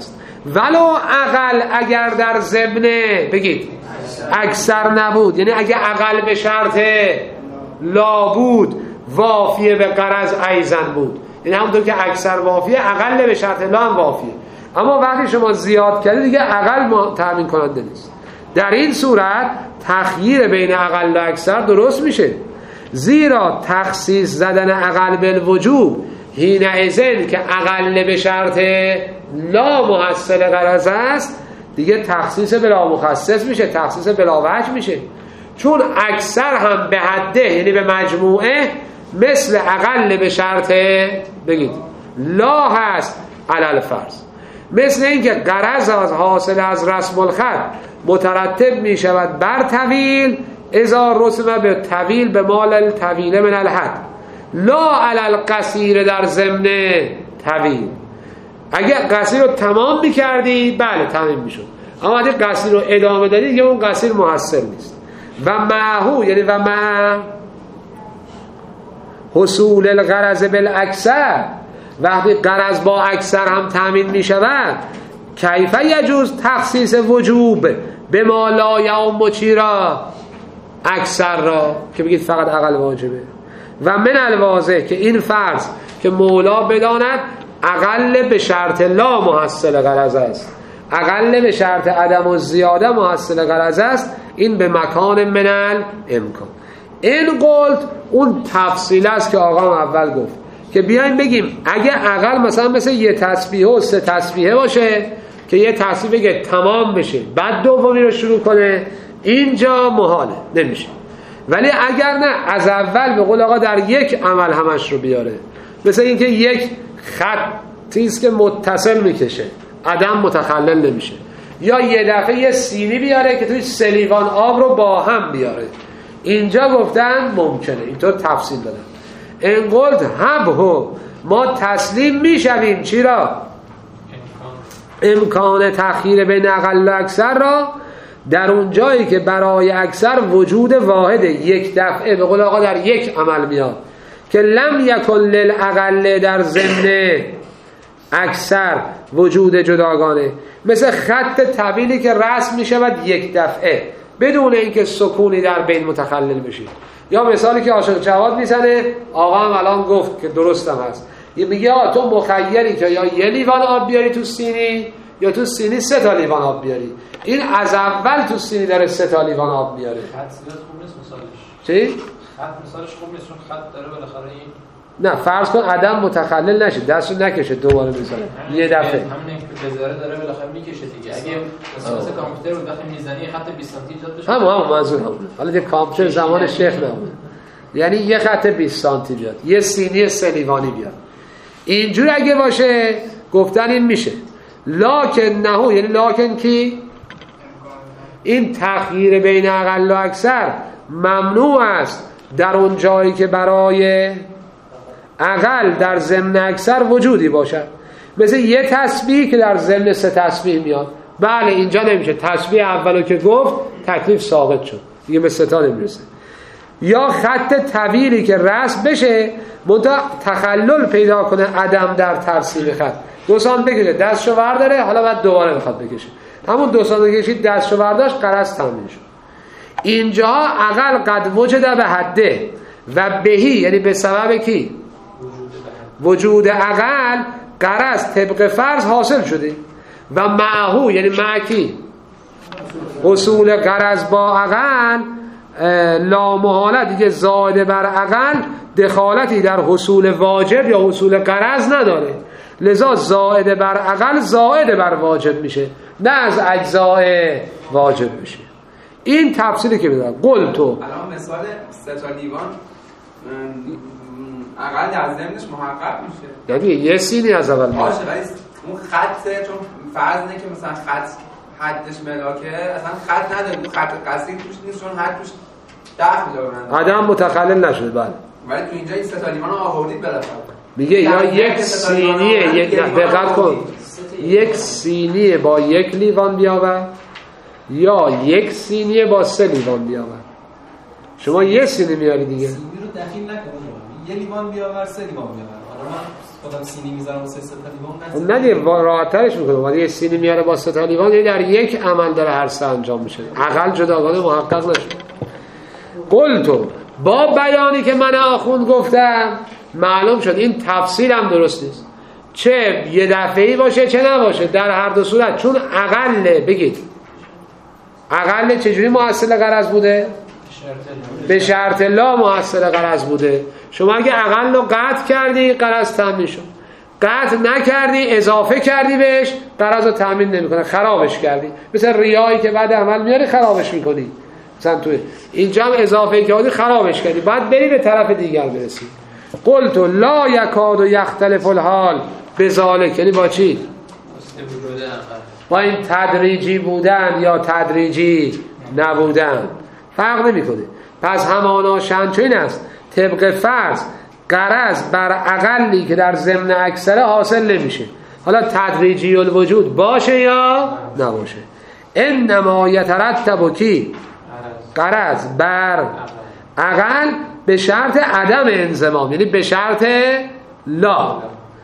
ولو اقل اگر در ضمنه بگید اکثر نبود، یعنی اگه اقل به شرط لا بود وافیه به غرض ایزن بود، یعنی همونطور که اکثر وافیه اقل به شرط لا هم وافیه، اما وقتی شما زیاد کردید دیگه اقل ما تامین کننده نیست. در این صورت تخییر بین اقل و اکثر درست میشه، زیرا تخصیص زدن اقل بالوجوب حین ازن که اقل به شرط لا محصل غرض است دیگه تخصیص بلا مخصص میشه، تخصیص بلا وجه میشه، چون اکثر هم به حده یعنی به مجموعه مثل اقل به شرط بگید لا هست علل فرض، مثل اینکه غرض از حاصل از رسم الخط مترتب می شود بر طویل اذا رسم به طویل به مال الطویل من الحد لا علل قصیر در ضمن طویل. اگر قصیر رو تمام می کردی بله تمام می شد، اما اگه قصیر رو ادامه دادی دیگه اون قصیر محصل نیست. و معهو یعنی و مع حصول الغرض بالاکثر، وقتی غرض با اکثر هم تامین می شود کیف یجوز تخصیص وجوب به ما لا یعم چیرا اکثر را که بگید فقط اقل واجبه. و من الواضح که این فرض که مولا بداند اقل به شرط لا محصل غرض است، اقل به شرط عدم و زیاده محصل غرض است، این به مکان من الامکان. این قلت اون تفصیل است که آقا اول گفت که بیایم بگیم اگه اقل مثلا مثل یه تسبیحه و سه تسبیحه باشه که یه تسبیح بگه تمام بشه بعد دومی رو شروع کنه، اینجا محاله نمیشه. ولی اگر نه از اول به قول آقا در یک عمل همش رو بیاره، مثل اینکه یک خطیست که متصل میکشه عدم متخلل نمیشه، یا یه دفعه یه سینی بیاره که توی سه لیوان آب رو با هم بیاره، اینجا گفتن ممکنه، اینطور تفصیل دادن. این قلت هبهو ما تسلیم میشویم چی را؟ امکان تخییر بین اقل و اکثر را در اون جایی که برای اکثر وجود واحد یک دفعه به قول آقا در یک عمل میاد که لم یکن للاقل در ضمن اکثر وجود جداگانه، مثل خط طویلی که رسم میشود یک دفعه بدون اینکه سکونی در بین متخلل بشه. یا مثالی که عاشق جواد میزنه آقا هم الان گفت که درستم هست، یه میگه آه تو مخیری که یا یه لیوان آب بیاری تو سینی یا تو سینی سه تا لیوان آب بیاری، این از اول تو سینی داره سه تا لیوان آب بیاره. خط زیاد خوب نیست مثالش. چی؟ خط مثالش خوب نیست چون خط داره بالاخره این نه فرض کن عدم متخلل نشه دستو نکشه دوباره میذاره یه دفعه همین که بذاره داره بالاخره میکشه دیگه. اگه مثلا کامپیوتر رو وقتی میزنی خط بیست سانتی ایجاد بشه همون همون منظور همون. حالا دیگه کامپیوتر زمان شیخ نبود، یعنی یه خط بیست سانتی بیاد یه سینی سه لیوانی بیاد، اینجور اگه باشه گفتن این میشه. لکن نهو یعنی لکن کی این تخییر بین اقل و اکثر ممنوع است در اون جایی که برای اقل در ضمن اکثر وجودی باشد، مثل یه تسبیح که در ضمن سه تسبیح میاد. بله اینجا نمیشه، تسبیح اولو که گفت تکلیف ساقط شد دیگه به سه تا نمیرسه. یا خط طویلی که رسم بشه منتها تخلل پیدا کنه عدم در ترسیم خط، دو سانت بکشه دستشو ورداره حالا بعد دوباره بخواد بکشه، همون دو سانت کشید دستشو ورداشت غرض تموم شد. اینجا اقل قد وجد به حده و بهی یعنی به سبب کی وجود اقل غرض طبق فرض حاصل شده و معهو یعنی معکی حصول غرض با اقل لا محاله دیگه زائد بر اقل دخالتی در حصول واجب یا حصول غرض نداره، لذا زائد بر اقل زائد بر واجب میشه نه از اجزاء واجب میشه. این تفصیلی که میدونم قل تو الان مثال سه تا لیوان اقل در ضمنش محقق میشه یعنی یه سینی از اول میشه باشه، ولی اون خطه چون فرض اینه که مثلا خط حدش ملاکه اصلا خط نداره، اون خط قصدی توش نیست چون حد توش داخل داره عدم متخلل نشده. بله ولی تو اینجا این سه تا لیوان رو آوردید بالاخره میگه یا یک سینیه یک دقت کن یک سینیه با یک لیوان بیاور یا یک سینیه با سه لیوان بیاور. شما یه سینی میاری دیگه سینی رو دخیل نکنید، یه لیوان بیاور سه لیوان بیاور، خودم سینی میذارم واسه سه تا لیوان نه دیگه راحت‌ترش میکنه. ولی یه سینی میاره با سه تا لیوان، یعنی در یک عمل داره هر سه انجام میشه. عقل جداگانه محقق نشد. قلتو با بیانی که من آخوند گفتم معلوم شد این تفسیر هم درست نیست، چه یه دفعه‌ای باشه چه نباشه، در هر دو صورت. چون عقل بگید عقل چجوری محصل غرض بوده؟ به شرط لا محصل غرض بوده. شما اگه عقل رو قطع کردی غرض تامین شد، قطع نکردی اضافه کردی بهش غرض رو تامین نمیکنه، خرابش کردی. مثل ریایی که بعد عمل میاری خرابش میکنی. مثلا تو اینجا هم اضافه کردی خرابش کردی، بعد بری به طرف دیگر برسی. قلت لا یکاد و یختلف الحال بذالک، یعنی با چی؟ با این تدریجی بودن یا تدریجی نبودن فرق نمیکنه. پس همانا شنچین است طبق فرض غرض بر اقلی که در ضمن اکثره حاصل نمیشه، حالا تدریجی الوجود باشه یا نباشه. انما یترتب کی غرض بر اقل به شرط عدم انضمام، یعنی به شرط لا.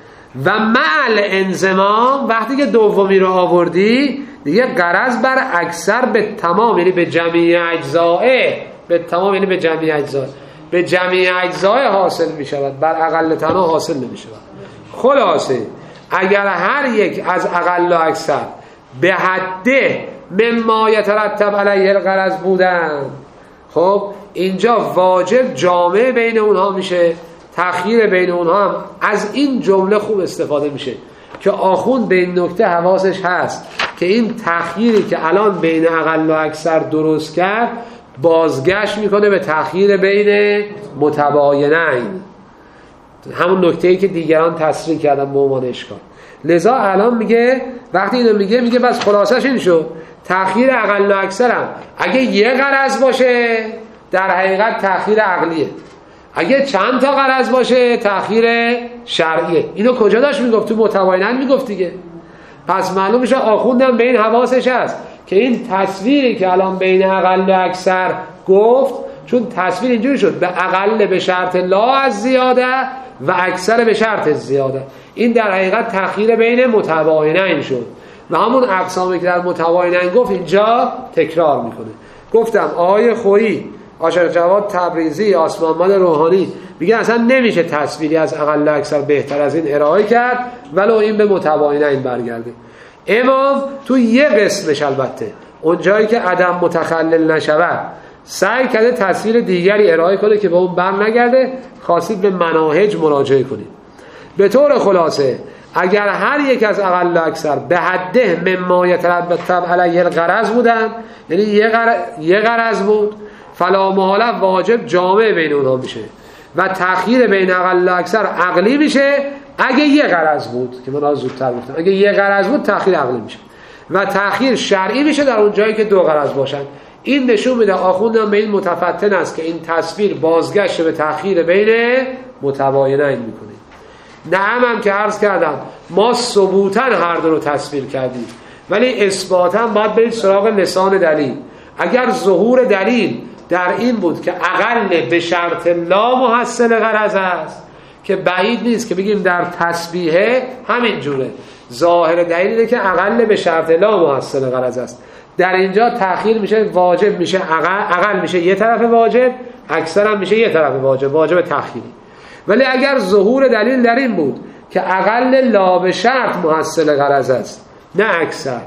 و مع الانضمام وقتی که دومی رو آوردی دیگه غرض بر اکثر به تمام، یعنی به جمیع اجزائه، به تمام یعنی به جمیع اجزائه، به جمیع اجزای حاصل می شود، بر اقل تنها حاصل نمی شود. خلاصه اگر هر یک از اقل و اکثر به حد مما یترتب علیه الغرض بودن، خب اینجا واجب جامع بین اونها میشه، تخییر بین اونها هم از این جمله خوب استفاده میشه که آخوند به این نکته حواسش هست که این تخییری که الان بین اقل و اکثر درست کرد بازگشت میکنه به تخییر بین متباینین، همون نکته‌ای که دیگران تصریح کردن به عنوان اشکال. لذا الان میگه وقتی اینو میگه میگه بس خلاصش این شد تخییر اقل و اکثر هم اگه یه غرض باشه در حقیقت تخییر عقلیه، اگه چند تا غرض باشه تخییر شرعیه. اینو کجا داشت میگفت؟ تو متباینن میگفت دیگه. پس معلوم میشه آخوندم به این حواسش هست که این تصویری که الان بین اقل و اکثر گفت، چون تصویر اینجوری شد به اقل به شرط لا از زیاده و اکثر به شرط زیاده، این در حقیقت تخییر بین متباینین شد و همون اقسامی که در متباینین گفت اینجا تکرار میکنه. گفتم آقای خویی، عاشق جواد تبریزی، آسمان محمد روحانی میگن اصلا نمیشه تصویری از اقل و اکثر بهتر از این ارائه کرد ولو این به متباینین برگرده. امام تو یه قسمش البته اون جایی که عدم متخلل نشود سعی کرده تصویر دیگری ارائه کنه که به اون بر نگرده، خواستید به مناهج مراجعه کنید. به طور خلاصه اگر هر یک از اقل و اکثر به حده مما یترتب علیه الغرض بودن، یعنی یه غرض, یه غرض بود، فلا محاله واجب جامع بین اونها میشه و تخییر بین اقل و اکثر عقلی میشه. اگه یه غرض بود که من زودتر گفتم اگه یه غرض بود تخییر عقلی میشه و تخییر شرعی میشه در اون جایی که دو غرض باشن. این نشون میده آخوندم به این متفتن است که این تصویر بازگشت به تخییر بین متباینین میکنه. نعم هم که عرض کردم ما ثبوتا هر دو رو تصویر کردیم، ولی اثباتا باید برید سراغ لسان دلیل. اگر ظهور دلیل در این بود که اقل به شرط لا محصل غرض است، که بعید نیست که بگیم در تسبیحه همین جوره، ظاهر دلیل اینه که اقل به شرط لا محصل غرض است، در اینجا تأخیر میشه واجب میشه اقل, اقل میشه یه طرف واجب، اکثر هم میشه یه طرف واجب، واجب تأخیری. ولی اگر ظهور دلیل در این بود که اقل لا به شرط محصل غرض است نه اکثر،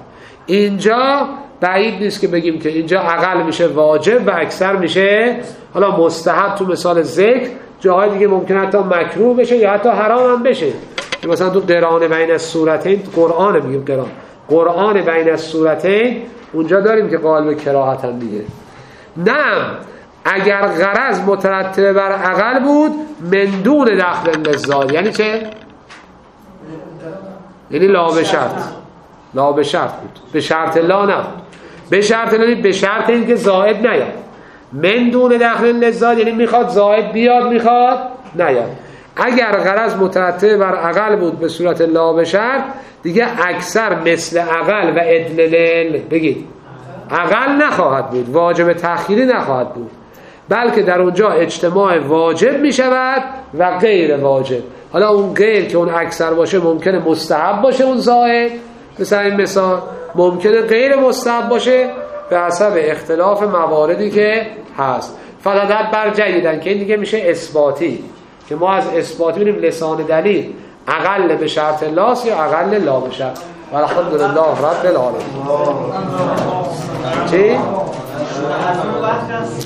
اینجا بعید نیست که بگیم که اینجا اقل میشه واجب و اکثر میشه حالا مستحب. تو مثال ذکر جاهای دیگه ممکنه حتی مکروه بشه یا حتی حرام هم بشه، مثلا تو قرآن بین السورتین، قرآن میگیم قرآن قرآن بین السورتین اونجا داریم که قائل به کراهت هم دیگه. نه اگر غرض مترتب بر اقل بود من دون دخل للزاد، یعنی چه؟ یعنی لا به شرط، لا به شرط بود، به شرط لا نه، به شرط لا به شرط این که زائد نیاد. من دون دخل للزاد یعنی میخواد زائد بیاد میخواد نیاد. اگر غرض مترتب بر اقل بود به صورت لا به شرط دیگه اکثر مثل اقل و ادلل بگید اقل نخواهد بود، واجب تأخیری نخواهد بود. بلکه در اونجا اجتماع واجب می شود و غیر واجب. حالا اون غیر که اون اکثر باشه ممکنه مستحب باشه، اون زائد مثل این مثال ممکنه غیر مستحب باشه به حسب اختلاف مواردی که هست. فقط بر جدیدن که این دیگه میشه اثباتی، که ما از اثباتی میریم لسان دلیل اقل به شرط لاس یا اقل لا به شرط. الحمدلله رب العالمین. چی؟